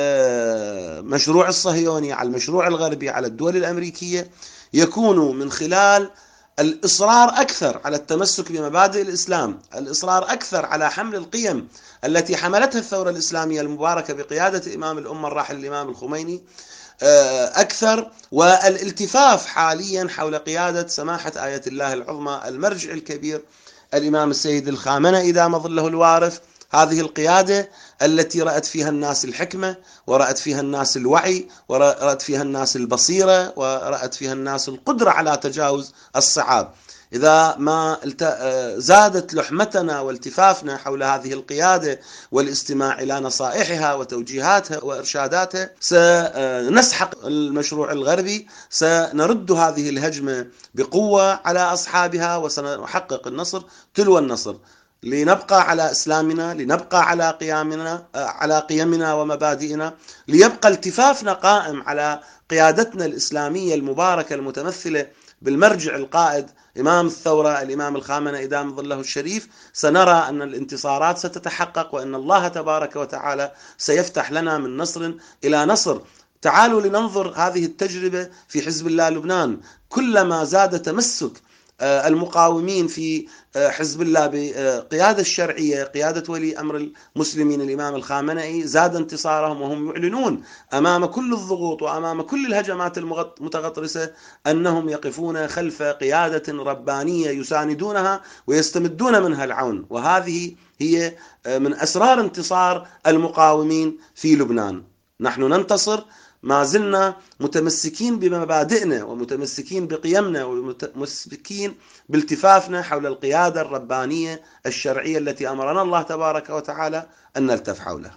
المشروع الصهيوني، على المشروع الغربي، على الدول الأمريكية يكون من خلال الإصرار أكثر على التمسك بمبادئ الإسلام، الإصرار أكثر على حمل القيم التي حملتها الثورة الإسلامية المباركة بقيادة إمام الأمة الراحل الإمام الخميني أكثر، والالتفاف حاليا حول قيادة سماحة آية الله العظمى المرجع الكبير الإمام السيد الخامنئي دام ظله الوارث. هذه القيادة التي رأت فيها الناس الحكمة، ورأت فيها الناس الوعي، ورأت فيها الناس البصيرة، ورأت فيها الناس القدرة على تجاوز الصعاب. إذا ما زادت لحمتنا والتفافنا حول هذه القيادة والاستماع إلى نصائحها وتوجيهاتها وإرشاداتها، سنسحق المشروع الغربي، سنرد هذه الهجمة بقوة على أصحابها، وسنحقق النصر تلو النصر. لنبقى على إسلامنا، لنبقى على قيمنا ومبادئنا، ليبقى التفافنا قائم على قيادتنا الإسلامية المباركة المتمثلة بالمرجع القائد إمام الثورة الإمام الخامنئي دام ظله الشريف. سنرى أن الانتصارات ستتحقق، وأن الله تبارك وتعالى سيفتح لنا من نصر إلى نصر. تعالوا لننظر هذه التجربة في حزب الله لبنان. كلما زاد تمسك المقاومين في حزب الله بقيادة الشرعية، قيادة ولي أمر المسلمين الإمام الخامنئي، زاد انتصارهم، وهم يعلنون أمام كل الضغوط وأمام كل الهجمات المتغطرسة أنهم يقفون خلف قيادة ربانية يساندونها ويستمدون منها العون. وهذه هي من أسرار انتصار المقاومين في لبنان. نحن ننتصر ما زلنا متمسكين بمبادئنا ومتمسكين بقيمنا ومتمسكين بالتفافنا حول القيادة الربانية الشرعية التي أمرنا الله تبارك وتعالى أن نلتف حولها.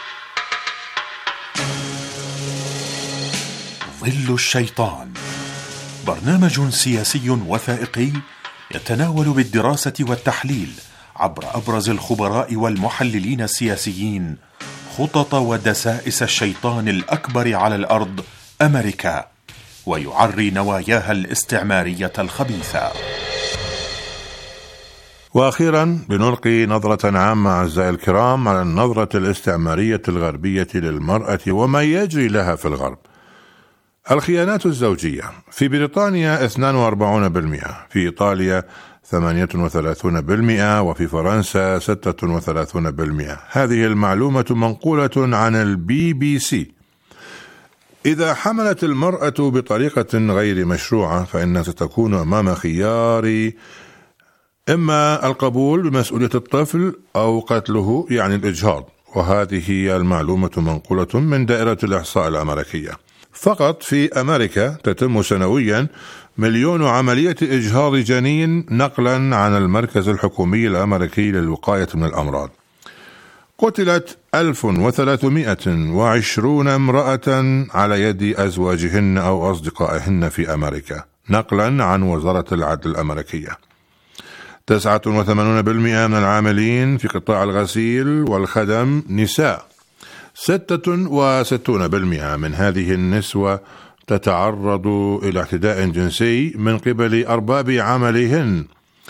ظل الشيطان، برنامج سياسي وثائقي يتناول بالدراسة والتحليل عبر أبرز الخبراء والمحللين السياسيين خطط ودسائس الشيطان الأكبر على الأرض أمريكا، ويعري نواياها الاستعمارية الخبيثة. وأخيرا بنلقي نظرة عامة أعزائي الكرام على النظرة الاستعمارية الغربية للمرأة وما يجري لها في الغرب. الخيانات الزوجية في بريطانيا 42%، في إيطاليا 38%، وفي فرنسا 36%. هذه المعلومة منقولة عن الBBC. إذا حملت المرأة بطريقة غير مشروعة فإنها ستكون أمام خيار إما القبول بمسؤولية الطفل أو قتله، يعني الإجهاض. وهذه هي المعلومة منقولة من دائرة الإحصاء الأمريكية. فقط في أمريكا تتم سنويا 1,000,000 عملية إجهاض جنين، نقلا عن المركز الحكومي الأمريكي للوقاية من الأمراض. قتلت 1320 امرأة على يد أزواجهن أو أصدقائهن في أمريكا، نقلا عن وزارة العدل الأمريكية. 89% من العاملين في قطاع الغسيل والخدم نساء. 66% من هذه النسوة تتعرض إلى اعتداء جنسي من قبل أرباب عملهن.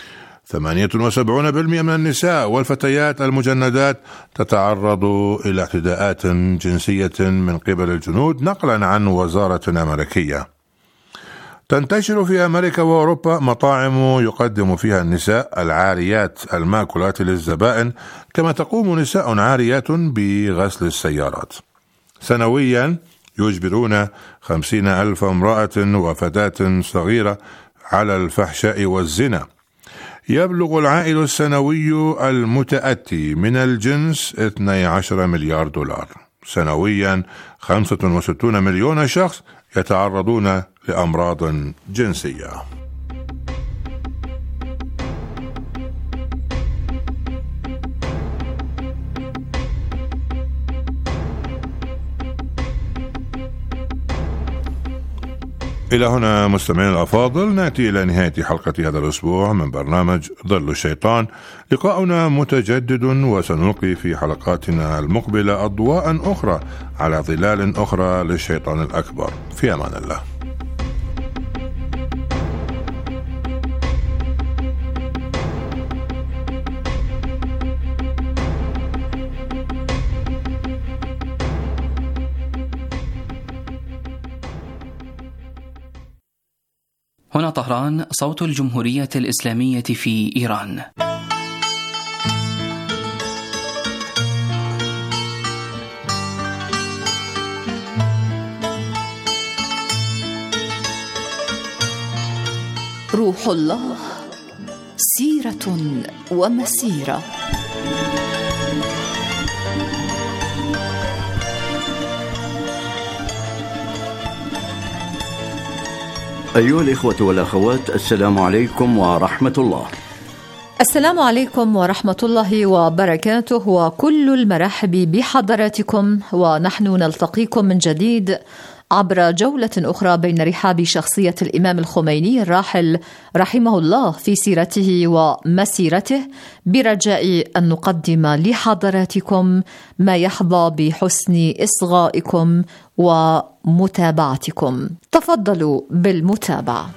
78% من النساء والفتيات المجندات تتعرض إلى اعتداءات جنسية من قبل الجنود، نقلا عن وزارة أمريكية. تنتشر في أمريكا وأوروبا مطاعم يقدم فيها النساء العاريات الماكولات للزبائن، كما تقوم نساء عاريات بغسل السيارات. سنويا يجبرون 50,000 امرأة وفتاة صغيرة على الفحشاء والزنا. يبلغ العائد السنوي المتأتي من الجنس 12 مليار دولار. سنويا 65 مليون شخص يتعرضون لأمراض جنسية. إلى هنا مستمعين الأفاضل نأتي إلى نهاية حلقة هذا الأسبوع من برنامج ظل الشيطان. لقاؤنا متجدد، وسنلقي في حلقاتنا المقبلة أضواء أخرى على ظلال أخرى للشيطان الأكبر. في أمان الله. هنا طهران، صوت الجمهورية الإسلامية في إيران. روح الله، سيرة ومسيرة. أيها الإخوة والأخوات، السلام عليكم ورحمة الله. السلام عليكم ورحمة الله وبركاته، وكل المرحب بحضراتكم، ونحن نلتقيكم من جديد عبر جولة أخرى بين رحاب شخصية الإمام الخميني الراحل رحمه الله في سيرته ومسيرته، برجاء أن نقدم لحضراتكم ما يحظى بحسن إصغائكم ومتابعتكم. تفضلوا بالمتابعة.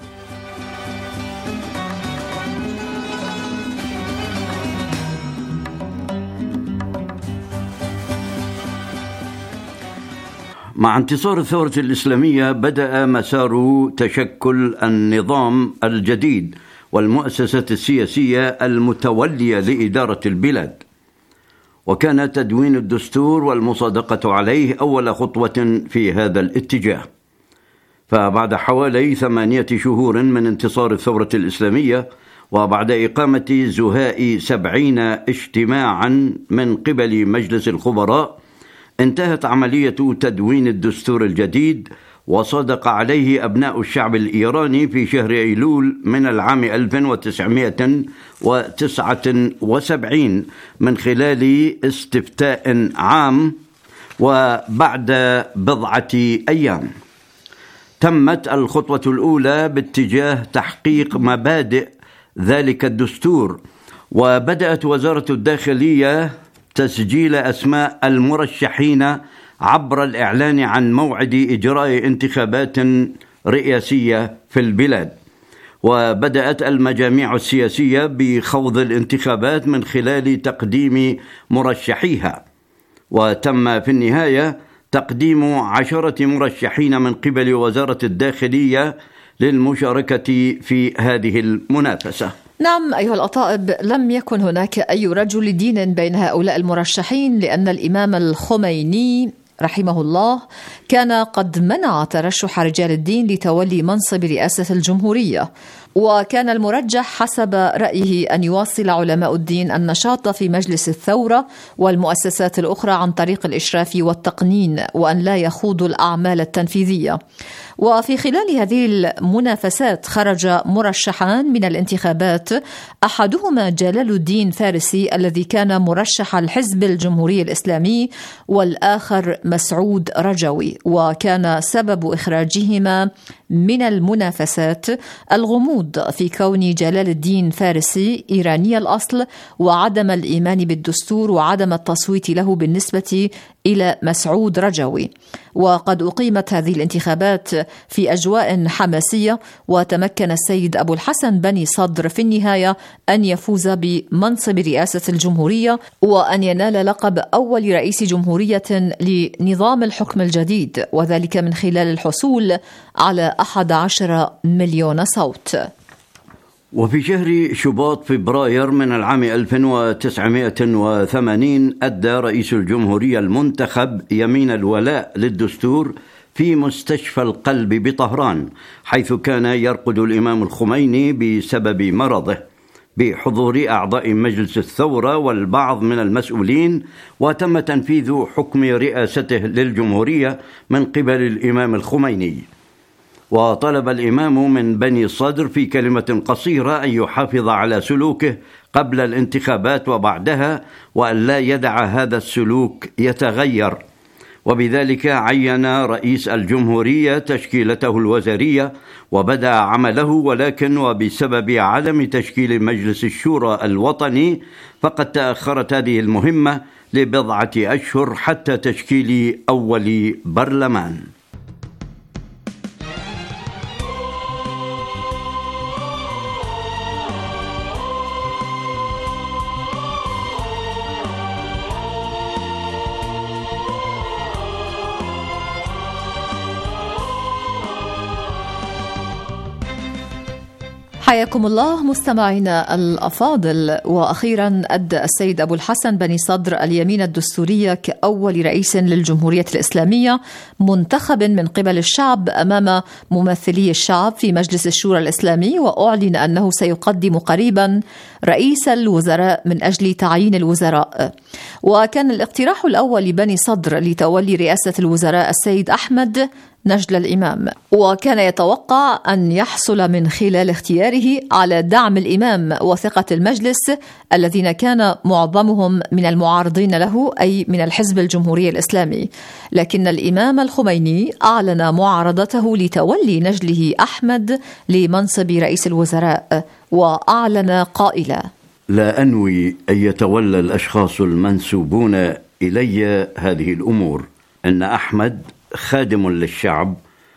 مع انتصار الثورة الإسلامية بدأ مسار تشكل النظام الجديد والمؤسسات السياسية المتولية لإدارة البلاد، وكان تدوين الدستور والمصادقة عليه أول خطوة في هذا الاتجاه. فبعد حوالي 8 شهور من انتصار الثورة الإسلامية، وبعد إقامة زهاء 70 اجتماعا من قبل مجلس الخبراء، انتهت عملية تدوين الدستور الجديد، وصادق عليه أبناء الشعب الإيراني في شهر أيلول من العام 1979 من خلال استفتاء عام. وبعد بضعة أيام تمت الخطوة الأولى باتجاه تحقيق مبادئ ذلك الدستور، وبدأت وزارة الداخلية تسجيل أسماء المرشحين عبر الإعلان عن موعد إجراء انتخابات رئاسية في البلاد، وبدأت المجاميع السياسية بخوض الانتخابات من خلال تقديم مرشحيها، وتم في النهاية تقديم 10 مرشحين من قبل وزارة الداخلية للمشاركة في هذه المنافسة. نعم أيها الأطائب، لم يكن هناك أي رجل دين بين هؤلاء المرشحين، لأن الإمام الخميني رحمه الله كان قد منع ترشح رجال الدين لتولي منصب رئاسة الجمهورية، وكان المرجح حسب رأيه أن يواصل علماء الدين النشاط في مجلس الثورة والمؤسسات الأخرى عن طريق الإشراف والتقنين، وأن لا يخوضوا الأعمال التنفيذية. وفي خلال هذه المنافسات خرج مرشحان من الانتخابات، أحدهما جلال الدين فارسي الذي كان مرشح الحزب الجمهوري الإسلامي، والآخر مسعود رجوي، وكان سبب إخراجهما من المنافسات الغموض في كون جلال الدين فارسي إيراني الأصل، وعدم الإيمان بالدستور، وعدم التصويت له بالنسبة إلى مسعود رجوي. وقد أقيمت هذه الانتخابات في أجواء حماسية، وتمكن السيد أبو الحسن بني صدر في النهاية أن يفوز بمنصب رئاسة الجمهورية، وأن ينال لقب أول رئيس جمهورية لنظام الحكم الجديد، وذلك من خلال الحصول على 11 مليون صوت. وفي شهر شباط فبراير من العام 1980 أدى رئيس الجمهورية المنتخب يمين الولاء للدستور في مستشفى القلب بطهران، حيث كان يرقد الإمام الخميني بسبب مرضه، بحضور أعضاء مجلس الثورة والبعض من المسؤولين، وتم تنفيذ حكم رئاسته للجمهورية من قبل الإمام الخميني. وطلب الإمام من بني صدر في كلمة قصيرة أن يحافظ على سلوكه قبل الانتخابات وبعدها، وأن لا يدع هذا السلوك يتغير. وبذلك عين رئيس الجمهورية تشكيلته الوزارية وبدأ عمله، ولكن وبسبب عدم تشكيل مجلس الشورى الوطني فقد تأخرت هذه المهمة لبضعة أشهر حتى تشكيل أول برلمان. حياكم الله مستمعينا الأفاضل. وأخيرا أدى السيد أبو الحسن بني صدر اليمين الدستورية كأول رئيس للجمهورية الإسلامية منتخب من قبل الشعب أمام ممثلي الشعب في مجلس الشورى الإسلامي، وأعلن أنه سيقدم قريبا رئيس الوزراء من أجل تعيين الوزراء. وكان الاقتراح الأول لبني صدر لتولي رئاسة الوزراء السيد أحمد نجل الإمام، وكان يتوقع أن يحصل من خلال اختياره على دعم الإمام وثقة المجلس الذين كان معظمهم من المعارضين له، أي من الحزب الجمهوري الإسلامي. لكن الإمام الخميني أعلن معارضته لتولي نجله أحمد لمنصب رئيس الوزراء، وأعلن قائلا: لا أنوي أن يتولى الأشخاص المنسوبون إلي هذه الأمور، أن أحمد خادم للشعب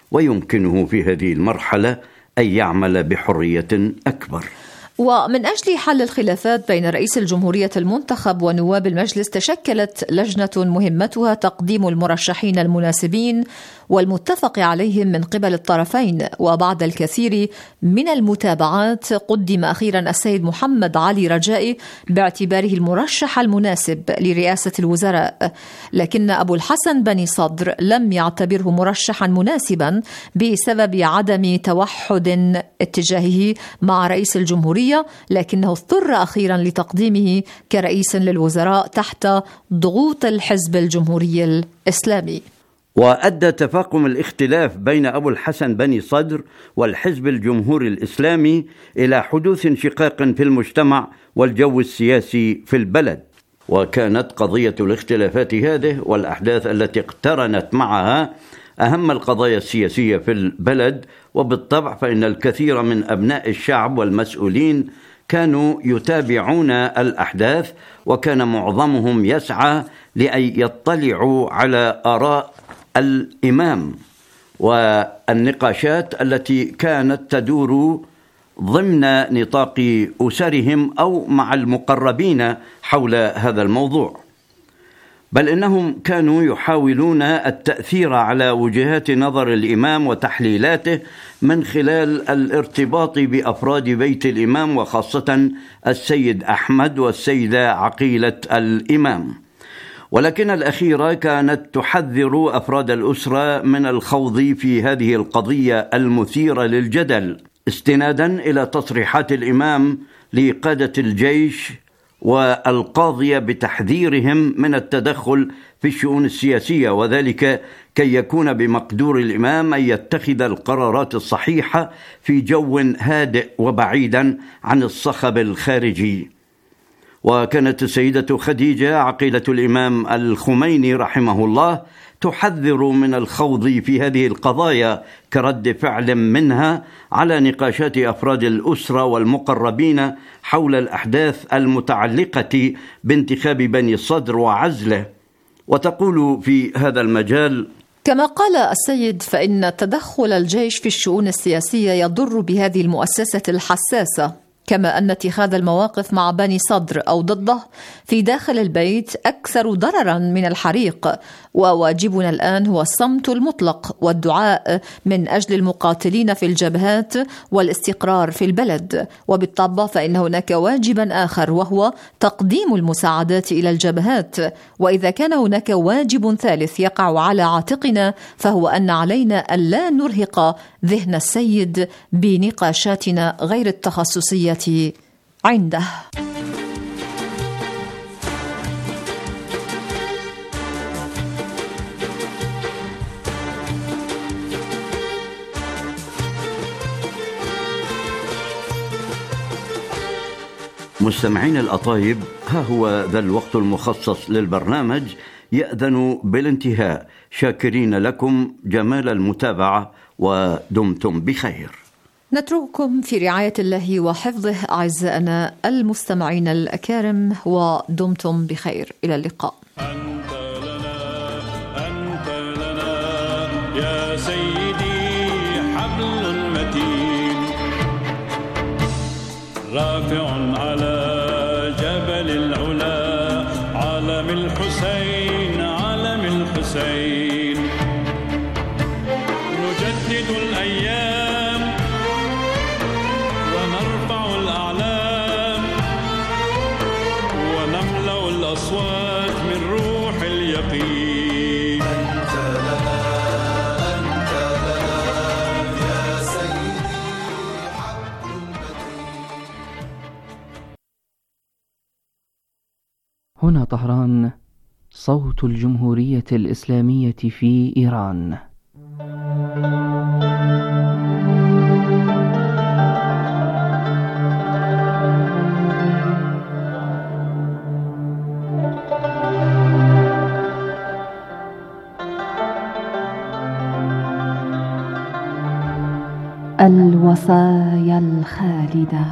ويمكنه في هذه المرحلة أن يعمل بحرية أكبر. ومن أجل حل الخلافات بين رئيس الجمهورية المنتخب ونواب المجلس تشكلت لجنة مهمتها تقديم المرشحين المناسبين والمتفق عليهم من قبل الطرفين. وبعد الكثير من المتابعات قدم أخيرا السيد محمد علي رجائي باعتباره المرشح المناسب لرئاسة الوزراء، لكن أبو الحسن بني صدر لم يعتبره مرشحا مناسبا بسبب عدم توحد اتجاهه مع رئيس الجمهورية، لكنه اضطر أخيرا لتقديمه كرئيس للوزراء تحت ضغوط الحزب الجمهوري الإسلامي. وأدى تفاقم الاختلاف بين أبو الحسن بني صدر والحزب الجمهوري الإسلامي إلى حدوث انشقاق في المجتمع والجو السياسي في البلد. وكانت قضية الاختلافات هذه والأحداث التي اقترنت معها أهم القضايا السياسية في البلد، وبالطبع فإن الكثير من أبناء الشعب والمسؤولين كانوا يتابعون الأحداث، وكان معظمهم يسعى لأن يطلعوا على آراء الإمام والنقاشات التي كانت تدور ضمن نطاق أسرهم أو مع المقربين حول هذا الموضوع. بل إنهم كانوا يحاولون التأثير على وجهات نظر الإمام وتحليلاته من خلال الارتباط بأفراد بيت الإمام، وخاصة السيد أحمد والسيدة عقيلة الإمام. ولكن الأخيرة كانت تحذر أفراد الأسرة من الخوض في هذه القضية المثيرة للجدل، استنادا إلى تصريحات الإمام لقادة الجيش والقاضية بتحذيرهم من التدخل في الشؤون السياسية، وذلك كي يكون بمقدور الإمام أن يتخذ القرارات الصحيحة في جو هادئ وبعيدا عن الصخب الخارجي. وكانت السيدة خديجة عقيلة الإمام الخميني رحمه الله تحذر من الخوض في هذه القضايا كرد فعل منها على نقاشات أفراد الأسرة والمقربين حول الأحداث المتعلقة بانتخاب بني صدر وعزله. وتقول في هذا المجال: كما قال السيد، فإن تدخل الجيش في الشؤون السياسية يضر بهذه المؤسسة الحساسة، كما أن اتخاذ المواقف مع بني صدر أو ضده في داخل البيت أكثر ضررا من الحريق. وواجبنا الآن هو الصمت المطلق والدعاء من أجل المقاتلين في الجبهات والاستقرار في البلد. وبالطبع فإن هناك واجبا آخر وهو تقديم المساعدات إلى الجبهات. وإذا كان هناك واجب ثالث يقع على عاتقنا فهو أن علينا ألا نرهق ذهن السيد بنقاشاتنا غير التخصصية عنده. مستمعين الأطايب، ها هو ذا الوقت المخصص للبرنامج يأذن بالانتهاء، شاكرين لكم جمال المتابعة ودمتم بخير. نترككم في رعاية الله وحفظه أعزائنا المستمعين الأكارم، ودمتم بخير. إلى اللقاء. أنت لنا يا سيدي حبل متين رافع على جبل العلا، علم الحسين علم الحسين. نجدد الأيام ونرفع الأصوات من روح اليقين. أنت لنا يا سيدي عبد المتين. هنا طهران، صوت الجمهورية الإسلامية في إيران. الوصايا الخالدة.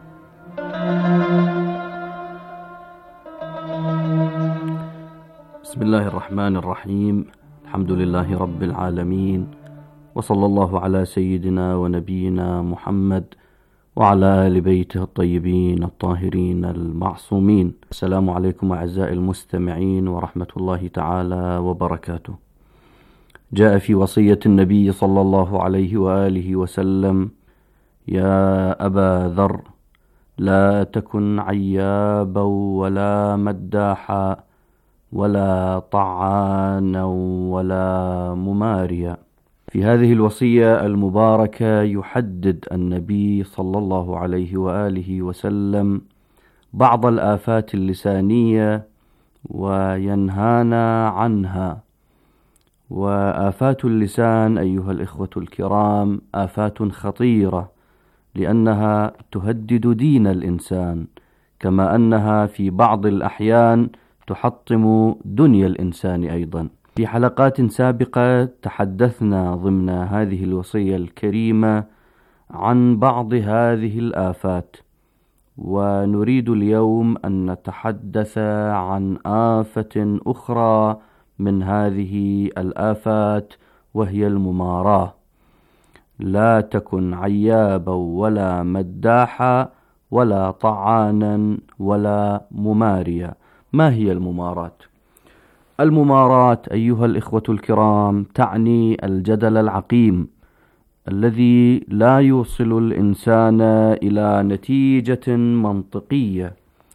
بسم الله الرحمن الرحيم. الحمد لله رب العالمين، وصلى الله على سيدنا ونبينا محمد وعلى آل بيته الطيبين الطاهرين المعصومين. السلام عليكم أعزائي المستمعين ورحمة الله تعالى وبركاته. جاء في وصية النبي صلى الله عليه وآله وسلم: يا أبا ذر، لا تكن عيابا ولا مداحا ولا طعانا ولا مماريا. في هذه الوصية المباركة يحدد النبي صلى الله عليه وآله وسلم بعض الآفات اللسانية وينهانا عنها. وآفات اللسان أيها الإخوة الكرام آفات خطيرة، لأنها تهدد دين الإنسان، كما أنها في بعض الأحيان تحطم دنيا الإنسان أيضا. في حلقات سابقة تحدثنا ضمن هذه الوصية الكريمة عن بعض هذه الآفات، ونريد اليوم أن نتحدث عن آفة أخرى من هذه الآفات، وهي المماراة. لا تكن عيابا ولا مداحا ولا طعانا ولا مماريا. ما هي المماراة؟ المماراة أيها الإخوة الكرام تعني الجدل العقيم الذي لا يوصل الإنسان إلى نتيجة منطقية.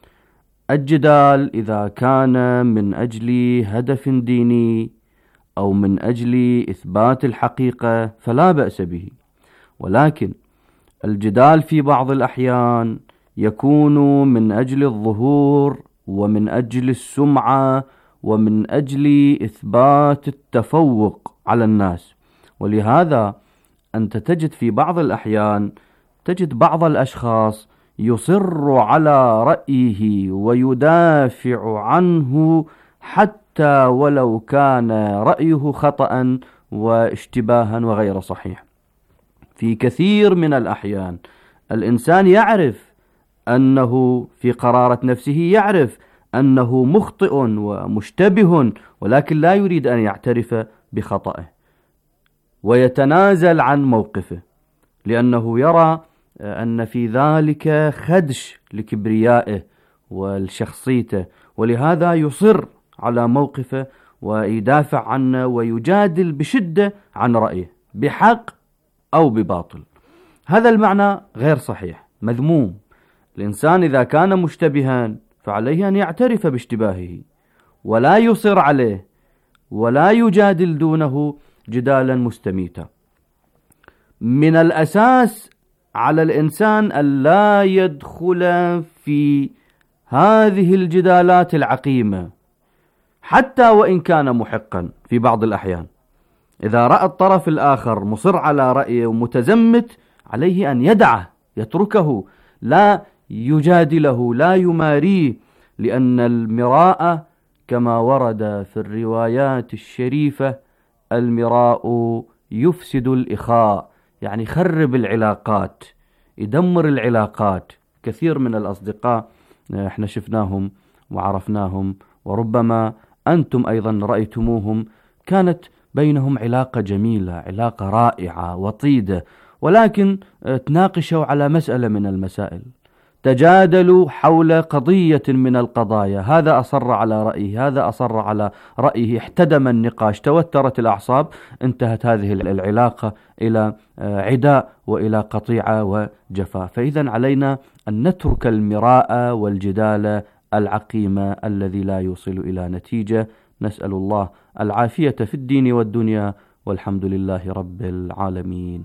الجدال إذا كان من أجل هدف ديني أو من أجل إثبات الحقيقة فلا بأس به، ولكن الجدال في بعض الأحيان يكون من أجل الظهور ومن أجل السمعة ومن أجل إثبات التفوق على الناس. ولهذا أنت تجد في بعض الأحيان تجد بعض الأشخاص يصر على رأيه ويدافع عنه حتى ولو كان رأيه خطأ واشتباها وغير صحيح. في كثير من الأحيان الإنسان يعرف أنه في قرارة نفسه يعرف أنه مخطئ ومشتبه، ولكن لا يريد أن يعترف بخطئه ويتنازل عن موقفه، لأنه يرى أن في ذلك خدش لكبريائه والشخصيته، ولهذا يصر على موقفه ويدافع عنه ويجادل بشدة عن رأيه بحق أو بباطل. هذا المعنى غير صحيح، مذموم. الإنسان إذا كان مشتبها فعليه أن يعترف باشتباهه ولا يصر عليه ولا يجادل دونه جدالا مستميتا. من الأساس على الإنسان أن لا يدخل في هذه الجدالات العقيمة حتى وإن كان محقا. في بعض الأحيان إذا رأى الطرف الآخر مصر على رأيه ومتزمت، عليه أن يدعه، يتركه، لا يجادله، لا يماريه، لأن المراء كما ورد في الروايات الشريفة المراء يفسد الإخاء، يعني يخرب العلاقات، يدمر العلاقات. كثير من الأصدقاء احنا شفناهم وعرفناهم، وربما أنتم أيضا رأيتموهم، كانت بينهم علاقة جميلة، علاقة رائعة وطيدة، ولكن تناقشوا على مسألة من المسائل، تجادلوا حول قضية من القضايا، هذا أصر على رأيه، هذا أصر على رأيه، احتدم النقاش، توترت الأعصاب، انتهت هذه العلاقة إلى عداء وإلى قطيعة وجفاء. فإذا علينا أن نترك المراء والجدال العقيم الذي لا يوصل إلى نتيجة. نسأل الله العافية في الدين والدنيا، والحمد لله رب العالمين.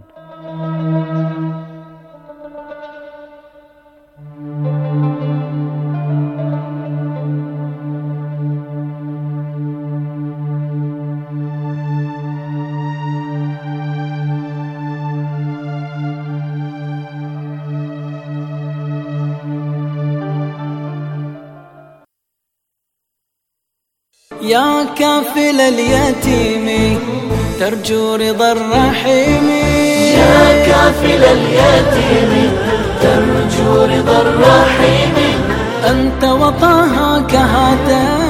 يا كافل اليتيم ترجو رضا الرحيم، يا كافل اليتيم ترجو رضا الرحيم، أنت وطاها كهاتين